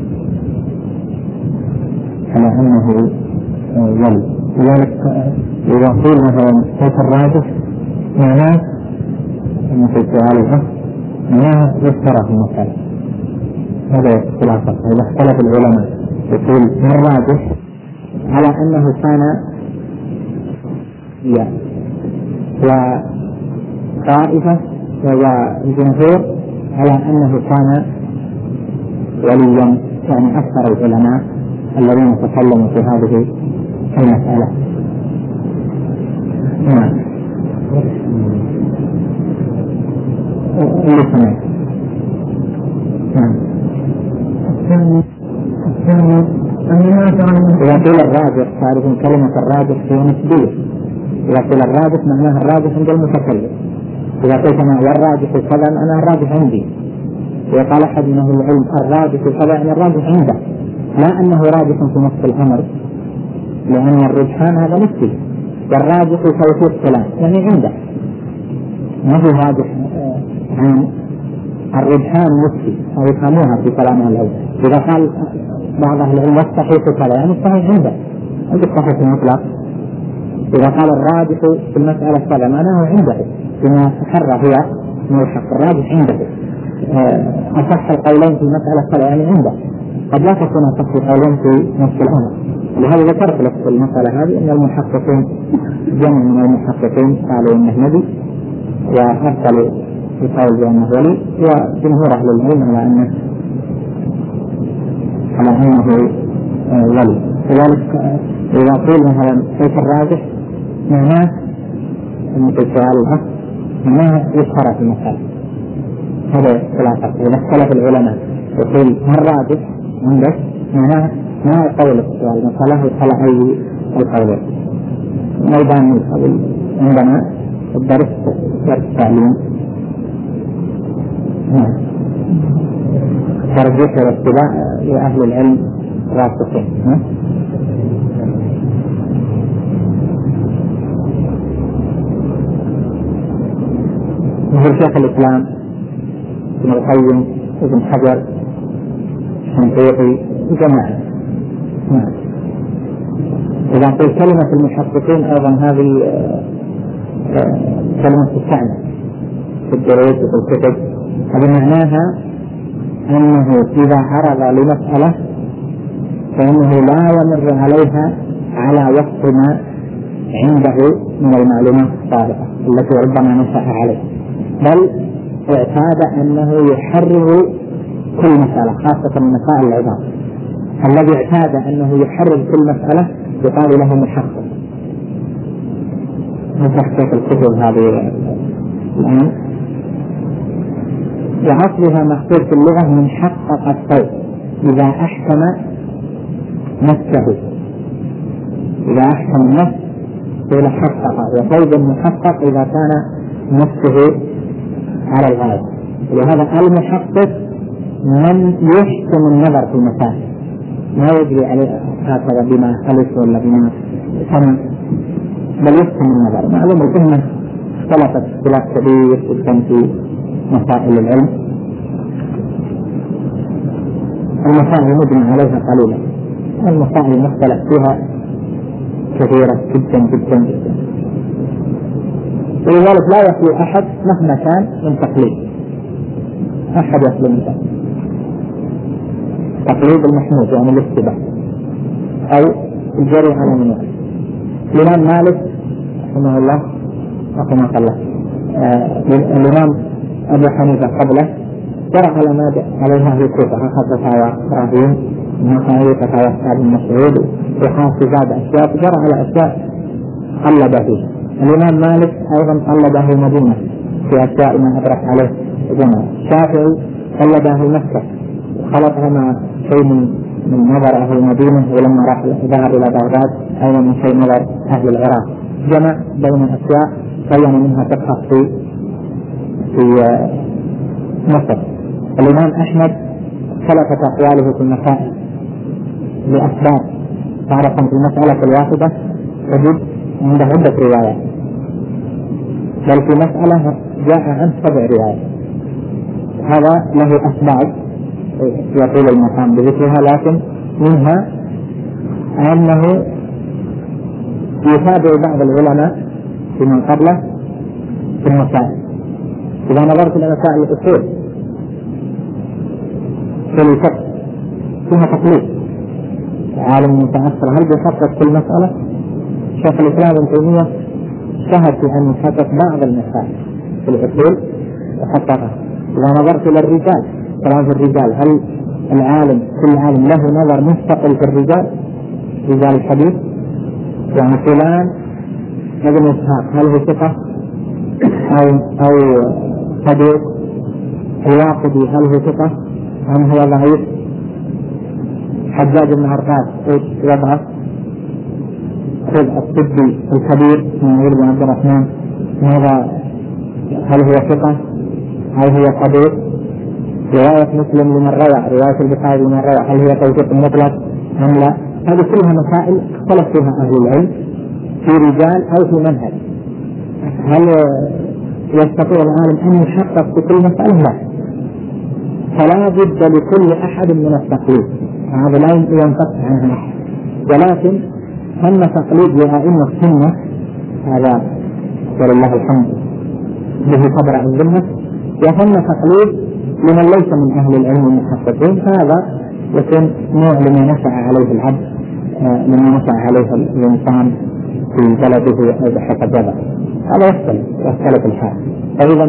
على أنه ولي. لذلك إذا قيل مثلا كيف الراجح معناه مثل سؤال الأخ معناه يفترى في المسألة، هذا اختلافه. إذا اختلف العلماء يقول ما الراجح على أنه كان يعني وطائفة والجمهور على أنه كان وليا، يعني أكثر العلماء الذين تكلموا في هذه المسألة. نعم. إذا قيل الراجح تعرفون كلمة الراجح هي نسبية. إذا قيل الراجح معناها الراجح عند المتكلم. إذا قلت أنا والراجح كذا أنا الراجح عندي، وقال أحد من أهل العلم الراجح كذا، يعني الراجح عنده، لا أنه راجح في نفس الأمر، لأن الرجحان هذا نفسي، والراجح توثيق كلام يعني عنده، ما هو راجح عام. الرجحان نفسي أو يفهموها في كلام العلم. إذا قال بعض أهل العلم والصحيح كذا، يعني الصحيح عنده، عنده الصحيح المطلق. إذا قال الراجح في المسألة كذا معناه عنده، بما تحرى هو من الحق، الراجح عنده. أصح القولين في المسألة كذا يعني عنده، قد لا تكون أصح القولين في نفس الأمر. لهذا ذكرت لك في المسألة هذه أن المحققين جمع من المحققين قالوا إنه نبي، وأرسلوا يقول بأنه ولي، وجمهور أهل العلم على أنه على أنه ولي. لذلك إذا قيل مثلا كيف الراجح معناه مثل سؤال الأخ معناه يشترى في المسألة، هذا خلاصة. إذا اختلف العلماء يقول ما الراجح عندك معناه ما قول السؤال مسألة وطلع أي القولين. ميدان عندنا الدرس درس التعليم ترجيح والاتباع لأهل العلم راسخين. مثل شيخ الإسلام ابن القيم ابن حجر الشنقيطي جماعة. إذا قلت كلمة المحققين أيضا هذه كلمة تستعمل في الدروس وفي الكتب، هذا معناها أنه إذا عرض لمسألة فإنه لا يمر عليها على وفق ما عنده من المعلومات الصادقة التي ربما نشأ عليه، بل اعتاد أنه يحرر كل مسألة، خاصة مسائل العظام. الذي اعتاد أنه يحرر كل مسألة يقال له محقق. تحقيق الكتب هذه الآن وأصلها محفوظ في اللغة من حقق الصوت، إذا أحكم نفسه، إذا أحكم النفس إلى حقق، وصوت المحقق إذا كان نفسه على الغاية. ولهذا المحقق من يحكم النظر في المسائل، ما يجري عليه هكذا بما خلص ولا بما سمع، بل يحكم النظر. معلوم الأمة اختلفت اختلاف كبير جدا في مسائل العلم، المسائل مجمع عليها قليلا، المسائل المختلف فيها كثيرة جدا جدا جدا. ولذلك لا يخلو أحد مهما كان من تقليد، أحد يخلو من تقليد المحمود يعني الاتباع أو الجري على من يخلو. الإمام مالك رحمه الله رحمه الله آه الإمام أبو حنيفة قبله جرى على ما عليها في الكوفة، أخذ فتاوى إبراهيم النخعي فتاوى ابن مسعود وحافظ زاد أشياء، جرى على أشياء قلد فيها. الإمام مالك أيضا قلده المدينة في أشياء ما أدرك عليه جمع. الشافعي قلده مكة وخلطها مع شيء من من نظر أهل المدينة، ولما راح ذهب إلى بغداد أيضا من شيء نظر أهل العراق، جمع بين الأشياء بين منها تبحث في في مصر. الإمام أحمد اختلفت أقواله في المسائل لأسباب، تعرف في المسألة الواحدة تجد عنده عدة روايات، بل في مسألة جاء عن سبع روايات. هذا له أسباب يطول المقام بذكرها، لكن منها أنه يتابع بعض العلماء في من قبله في المسائل. إذا نظرت إلى مسائل الأصول في الفقه فيها تقليد، عالم متأثر هل بيحقق كل مسألة؟ شيخ الإسلام ابن تيمية اجتهد في أن يحقق بعض المسائل في الأصول وحققها. إذا نظرت إلى الرجال كلام في الرجال، هل العالم كل عالم له نظر مستقل في الرجال رجال الحديث؟ يعني فلان ابن إسحاق هل هو ثقة أو أو صديق؟ الواقدي هل هو ثقة أم هو ضعيف؟ حجاج بن عرفات ايش وضعه؟ الطبي الكبير من ولد عبد الرحمن هذا هل هو ثقة أو هو صديق رواية مسلم لمن روى، رواية البخاري لمن روى، هل هي توثيق مطلق أم لا؟ هذه كلها مسائل اختلف فيها أهل العلم في رجال أو في منهج. هل يستطيع العالم أن يحقق في كل مسألة؟ لا، فلا بد لكل أحد من التقليد، هذا لا ينفك عنه أحد. ولكن ثم تقليد لأئمة السنة، هذا ولله الحمد به صبر عن ذمة، وثم تقليد لمن ليس من أهل العلم المحققين، هذا يكون نوع لما نشأ عليه العبد، لما نشأ عليه الإنسان في بلده أو بحسب وضعه، هذا يختلف يختلف الحال. أيضا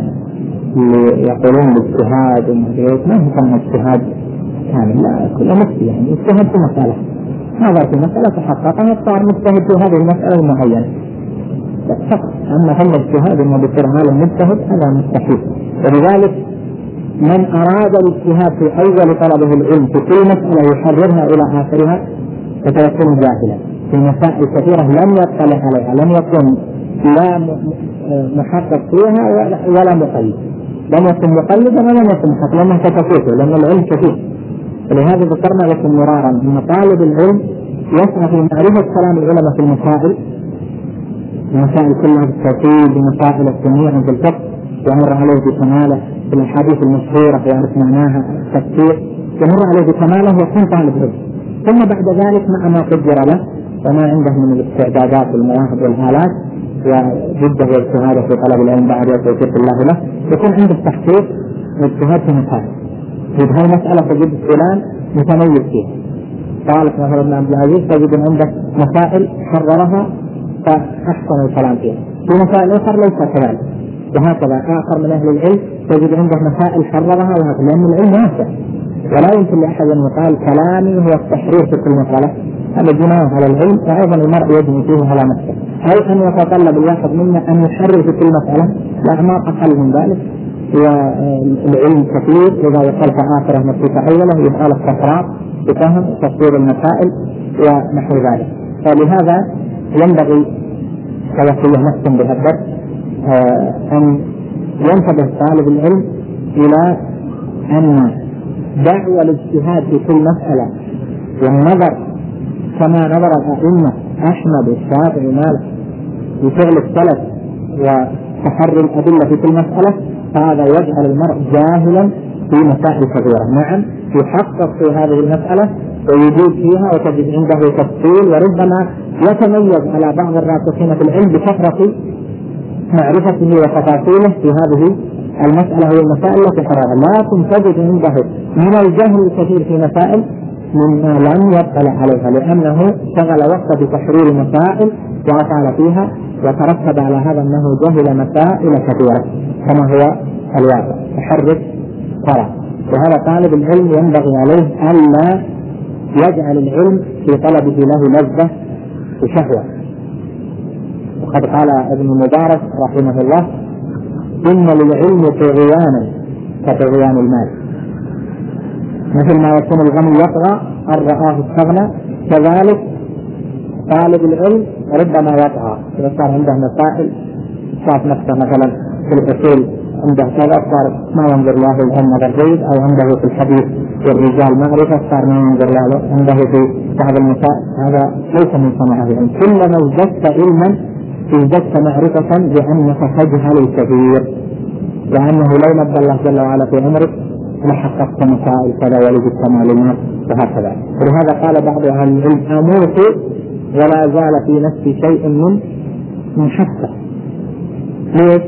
اللي يقولون الاجتهاد والمدريات ما هو كان اجتهاد كامل، لا، كل مفتي يعني اجتهاد في مسألة، هذا في مسألة تحققها صار مجتهد في هذه المسألة المعينة فقط. أما هم اجتهاد إنه بصير عالم مجتهد هذا مستحيل. ولذلك من أراد الاجتهاد في أول طلبه العلم في كل مسألة يحررها إلى آخرها فسيكون جاهلا في مسائل كثيرة لم يطلع عليها، لم يكن لا محقق فيها ولا مقلد، لم يكن مقلدا ولم يكن محقق، لأنه تفوته لأن العلم كثير. فلهذا ذكرنا لكم مرارا أن طالب العلم يسعى في معرفة كلام العلماء في المسائل، المسائل كلها بالتوحيد، بمسائل السميع في الفقه يمر عليه بكماله، في الأحاديث المشهورة ويعرف معناها التفسير يمر عليه بكماله ويكون طالب علم. ثم بعد ذلك مع ما قدر له وما عنده من الاستعدادات والمواهب والآلات وجده واجتهاده في طلب العلم بعد توفيق الله له، يكون عنده تحقيق واجتهاد في مسائل. في هذه المسألة تجد فلان متميز فيها، قال مثلا ابن عبد العزيز تجد عنده مسائل حررها فأحسن الكلام فيها، في مسائل أخرى ليس كذلك، وهكذا آخر من أهل العلم تجد عنده مسائل حررها وهكذا، لأن العلم واسع ولا يمكن لأحد أن يقال كلامي هو التحرير في كل مسألة، هذا جناح على العلم، وأيضا المرء يجني فيه على نفسه، أي أن يتطلب الواحد منا أن يحرر في كل مسألة، الأعمار أقل من ذلك، والعلم كثير إذا وصلت آخره نفسك أوله يسأل التكرار بفهم تفسير المسائل ونحو ذلك. فلهذا ينبغي كوصية نفسا بهالدرس أن ينتبه طالب العلم إلى أن دعوة الاجتهاد في كل مسألة والنظر كما نظر الأئمة أحمد والشافعي ومالك بفعل السلف وتحري الأدلة في كل مسألة، هذا يجعل المرء جاهلا في مسائل كثيرة. نعم يحقق في هذه المسألة ويجود فيها وتجد عنده تفصيل، وربما يتميز على بعض الراسخين في العلم بكثرة معرفته وتفاصيله في هذه المسألة والمسائل التي حررها، لكن تجد عنده من الجهل الكثير في مسائل مما لم يطلع عليها، لأنه شغل وقت بتحرير مسائل وأطال فيها، وترتب على هذا أنه جهل مسائل كثيرة كما هو الواقع. تحرك ترى، وهذا طالب العلم ينبغي عليه ألا يجعل العلم في طلبه له لذة وشهوة. وقد قال ابن مبارك رحمه الله: إن للعلم طغيانا كطغيان المال، مثل ما يكون الغني يطغى أن رآه استغنى، كذلك طالب العلم ربما يطغى إذا صار عنده مسائل، شاف نفسه مثلا في الأصول عنده كذا صار ما ينظر له العلم الجيد، أو عنده في الحديث والرجال معرفة صار ما ينظر له عنده في بعض المسائل، هذا ليس من صنعه العلم. كلما ازددت علما ازددت معرفة بأنك تجهل الكثير، لأنه لو نبى الله جل وعلا في عمرك لحققت مسائل كذا ولجدت معلومات وهكذا. ولهذا قال بعض أهل العلم: أموت ولا زال في نفسي شيء من محسة. ليش؟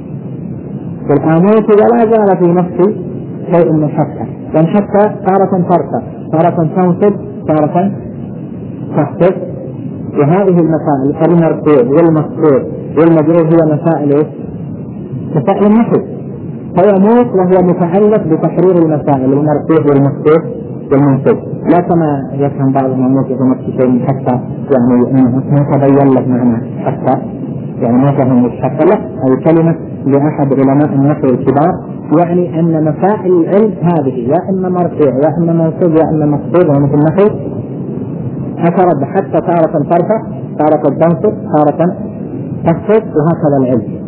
والأموت ولا زال في نفسي شيء من محسة، لأن حتى تارة ترتق، تارة تنصب، تارة تخطف. وهذه المسائل المرفوع والمقصود والمجرور هي مسائل ايش؟ مسائل النحو، فيموت وهو متعلق بتحرير المسائل المرفوع والمقصود والمنصوب، لا كما يفهم بعضهم يموت بنفس شيء حتى يعني انه متبين له معنى حتى، يعني ما فهم الحتى له اي كلمه لاحد علماء النحو الكبار، يعني ان مسائل العلم هذه يا اما مرفوع يا اما منصوب يا اما مقصود، ومثل النحو أترد حتى تارة ترفع، تارة تنصب، تارة تخفض، وهكذا العلم.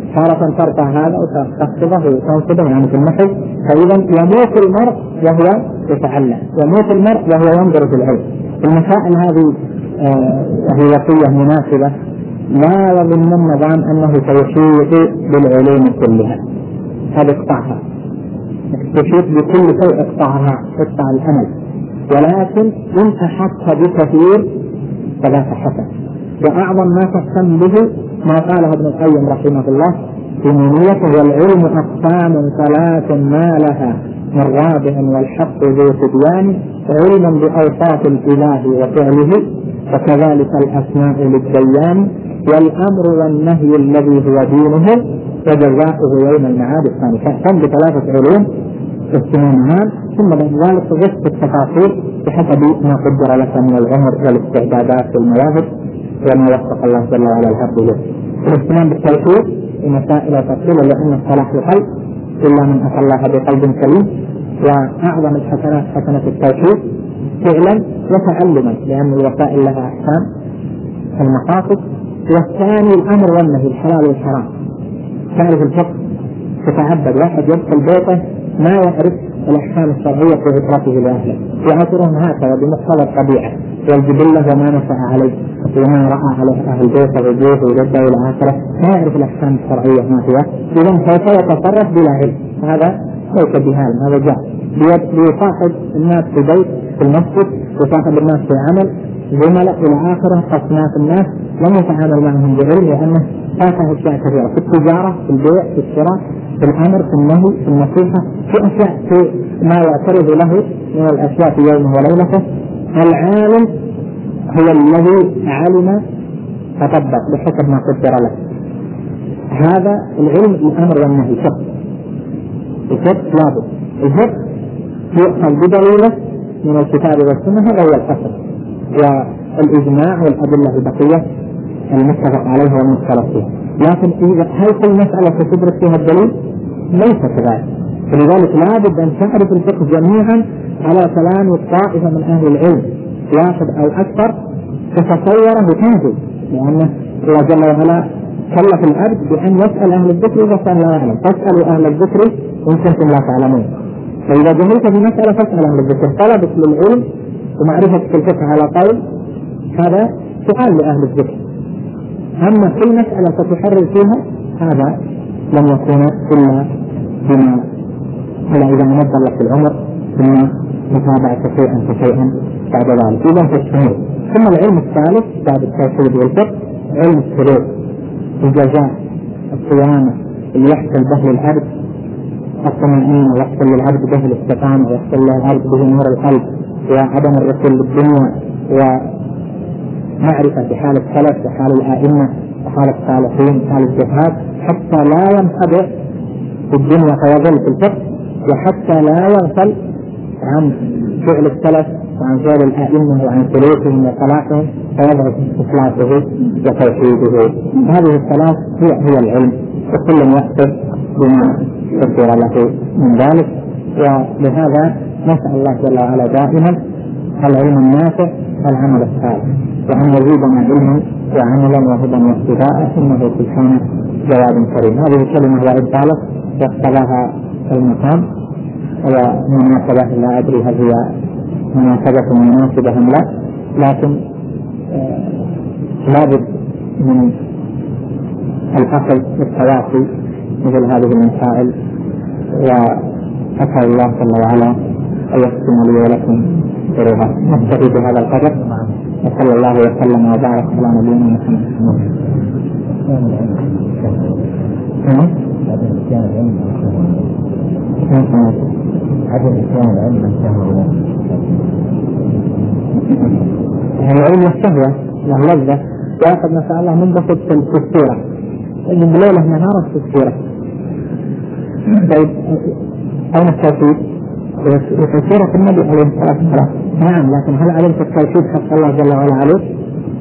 تارة ترفع هذا وتخفضه وتنصبه يعني في النحو. فإذا يموت المرء وهو يتعلم، يموت المرء وهو ينظر في العلم. المسائل هذه وهي آه وصية مناسبة، لا يظن النظام أنه سيحيط بالعلوم كلها، هذا اقطعها، تحيط بكل شيء اقطعها، اقطع الأمل. ولكن إن أحط بكثير فذاك حسن. وأعظم ما تهتم به ما قاله ابن القيم رحمه الله في نونيته: والعلم أقسام ثلاث ما لها من رابع والحق ذو تبيان، علم بأوصاف الإله وفعله وكذلك الأسماء للديان، والأمر والنهي الذي هو دينه وجزاؤه يوم المعاد الثاني. فاهتم بثلاثة علوم اهتمامان، ثم بعد ذلك تغص التفاصيل بحسب ما قدر لك من العمر والاستعدادات والمواهب وما وفق الله جل وعلا العبد له. الاهتمام بالتوحيد مسائل تفصيل، لأن الصلاح القلب إلا من أتى الله بقلب سليم. وأعظم الحسنات حسنة التوحيد فعلا وتعلما، لأن الوسائل لها أحكام المقاصد. والثاني الأمر والنهي، الحلال والحرام. تعرف الفقه، تتعبد، واحد يدخل بيته ما يعرف الأحكام الشرعية في عطرته لأهله، يعطرهم هكذا بمقتضى الطبيعة والجبلة وما نشأ عليه وما رأى عليه أهل بيته وجوه وجده إلى آخره، ما يعرف الأحكام الشرعية ما فيها، إذا سوف يتصرف بلا علم. هذا ليس بهال، هذا جهل. بيصاحب الناس في بيت في المسجد، يصاحب الناس في عمل، زملاء إلى آخره، أصناف الناس لم يتعامل معهم بعلم، لأنه فاته أشياء كثيرة في التجارة، في البيع، في الشراء، في الأمر، في النهي، في النصيحة، في أشياء في ما يعترض له من الأشياء في يومه وليلته. العالم هو الذي علم فطبق بحسب ما قدر له. هذا العلم الأمر والنهي فقه. الفقه لابد، الفقه يؤخذ بدليله من الكتاب والسنة، هذا هو الأصل، والإجماع والأدلة البقية المتفق عليها والمختلف فيها. لكن إذا هل كل مسألة تدرك فيها الدليل؟ ليس كذلك. فلذلك لابد أن تعرف الفقه جميعا على كلام طائفة من أهل العلم، واحد أو أكثر، تتصوره وتنزل، لأن الله جل وعلا كلف العبد بأن يسأل أهل الذكر إذا كان لا يعلم، فاسألوا أهل الذكر إن كنتم لا تعلمون. فإذا جهلت في مسألة فاسأل أهل الذكر. طلبت للعلم ومعرفة الفقه على قول هذا سؤال لأهل الذكر. أما كل مسألة ستحرر فيها هذا لم يكون إلا بما إلا إذا مد الله في العمر ثم متابعة شيئا فشيئا بعد ذلك. إذا تشمل. ثم العلم الثالث بعد التوحيد والفقه علم السلوك، الجزاء، الصيانة اللي يحصل به العبد الطمأنينة، ويحصل للعبد به الاستقامة، ويحصل للعبد به نور القلب وعدم الرسول للدنيا، ومعرفة بحال السلف وحال الآئمة وحال الصالحين وحال الجهاد، حتى لا ينخدع في الدنيا فيظل في الفقه، وحتى لا يغفل عن فعل السلف وعن فعل الآئمة وعن سلوكهم وصلاحهم فيضعف إخلاصه وتوحيده. هذه الثلاث هي هي العلم، وكل يحسب بما قدر له من ذلك. ولهذا نسأل الله جل وعلا دائما العلم النافع والعمل الصالح، وأن يزيدنا علما وعملا وهدى واهتداء، إنه سبحانه جواد كريم. هذه كلمة وإن طالت واقتضاها المقام ومناسبة، لا أدري هل هي مناسبة مناسبة أم لا، لكن آه لابد من الأصل التواصي مثل هذه المسائل. وأسأل الله جل وعلا أن يختم لي ولكم شرها. نكتفي بهذا القدر، وصلى الله وسلم وبارك على نبينا محمد. العلم الشهوة واللذة يأخذ ما شاء الله منبسط في السورة من ليلة نهار في السورة. طيب أين التوحيد؟ في سورة النبي عليه الصلاة والسلام. نعم، لكن هل علمت التوحيد حق الله جل وعلا عليه؟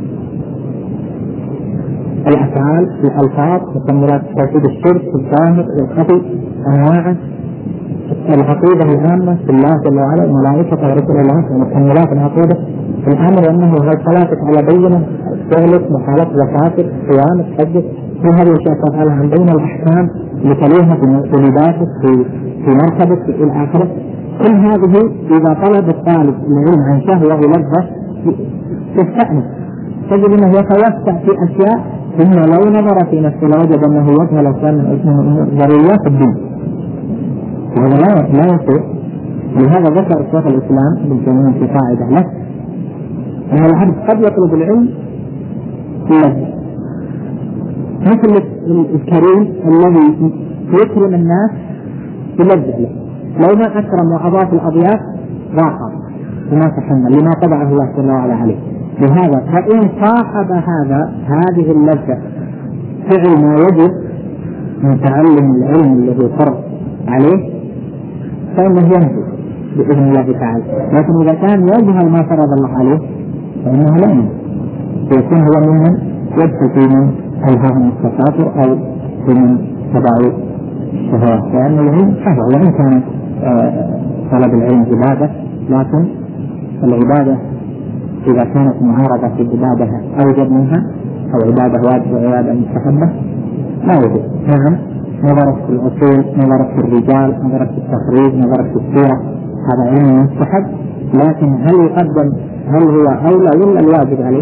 الأفعال، الألفاظ، مكملات التوحيد، الشرك، الظاهر والخفي، أنواعه، العقيدة العامة في الله جل وعلا، الملائكة ورسل الله، ومكملات العقيدة، الأمر أنه هل صلاتك على بينة، فعلك، محالك، زكاتك، صيامك، حجك، كل هذه الأشياء تفعلها عن بين الأحكام لتليها بلباسك في في مركبك في إلى آخره. كل هذه إذا طلب الطالب العلم عن شهوة ولذة تستأنس، تجد أنه يتوسع في أشياء ثم لو نظر في نفسه لوجد أنه يجهل أشياء من ضروريات الدين، وهذا لا لا يصير. لهذا ذكر شيخ الإسلام ابن تيمية في قاعدة له أن العبد قد يطلب العلم لذة، مثل الكريم الذي يكرم الناس بلذة له، لو ما أكرم وأضاف الأضياف ضاق وما تحمل لما طبعه الله جل وعلا عليه. لهذا فإن صاحب هذا هذه اللذة فعل ما يجب من تعلم العلم الذي فرض عليه فإنه ينجو بإذن الله تعالى. لكن إذا كان يجهل ما فرض الله عليه فإنه لا ينجو، يكون هو ممن يدخل في من ألهاهم التكاثر أو في من تبع الشهوات، لأن العلم شهوة، وإن كان طلب العلم عبادة، لكن العبادة إذا كانت معارضة في العبادة أوجب منها، أو عبادة واجب وعبادة مستحبة لا يوجد. نعم نظرت في الأصول، نظرت في الرجال، نظرت في التخريج، نظرت في السيرة، هذا علم مستحب، لكن هل يقدم هل هو أولى ولا الواجب عليه؟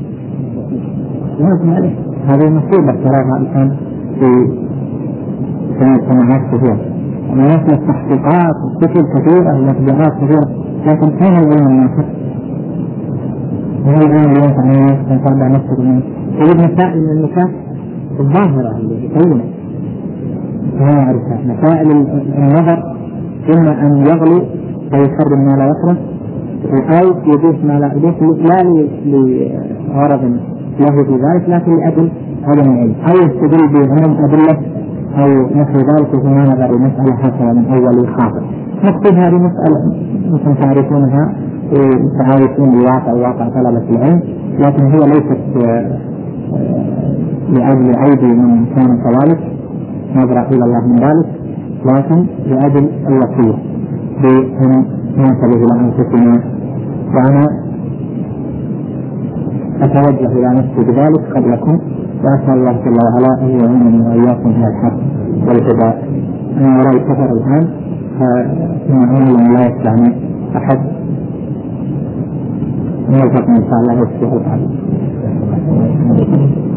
واجب عليه. هذه مصيبة تراها الآن في سماعات كثيرة، ونحن التحقيقات وكتب كثيرة ومطبوعات كثيرة، لكن كان العلم الناصر هو العلم اللي ينفع الناس وينفع نفسه منه. تجد مسائل من النكاح الظاهرة اللي يكونه ما يعرفها، مسائل النظر إما أن يغلو فيحرم ما لا يحرم، أو يضيف ما لا يضيف لا لغرض له في ذلك لكن لأجل عدم العلم، أو يستدل بعموم أدلة أو نحو ذلك فيما نظر المسألة هكذا من أول خاطئ. نقصد هذه مسألة أنتم تعرفونها تعرفون بواقع واقع طلبة العلم، لكن هي ليست لأجل عيب من كان كذلك نظر إلى الله من ذلك، لكن لأجل الوصية بأن ننتبه إلى أنفسنا. وأنا أتوجه إلى نفسي بذلك قبلكم، وأسأل الله جل وعلا أن يعينني وإياكم على الحق والهدى. أنا وراء السفر الآن فإن لا يسعني أحد، نلتقي إن شاء الله في الحلقة.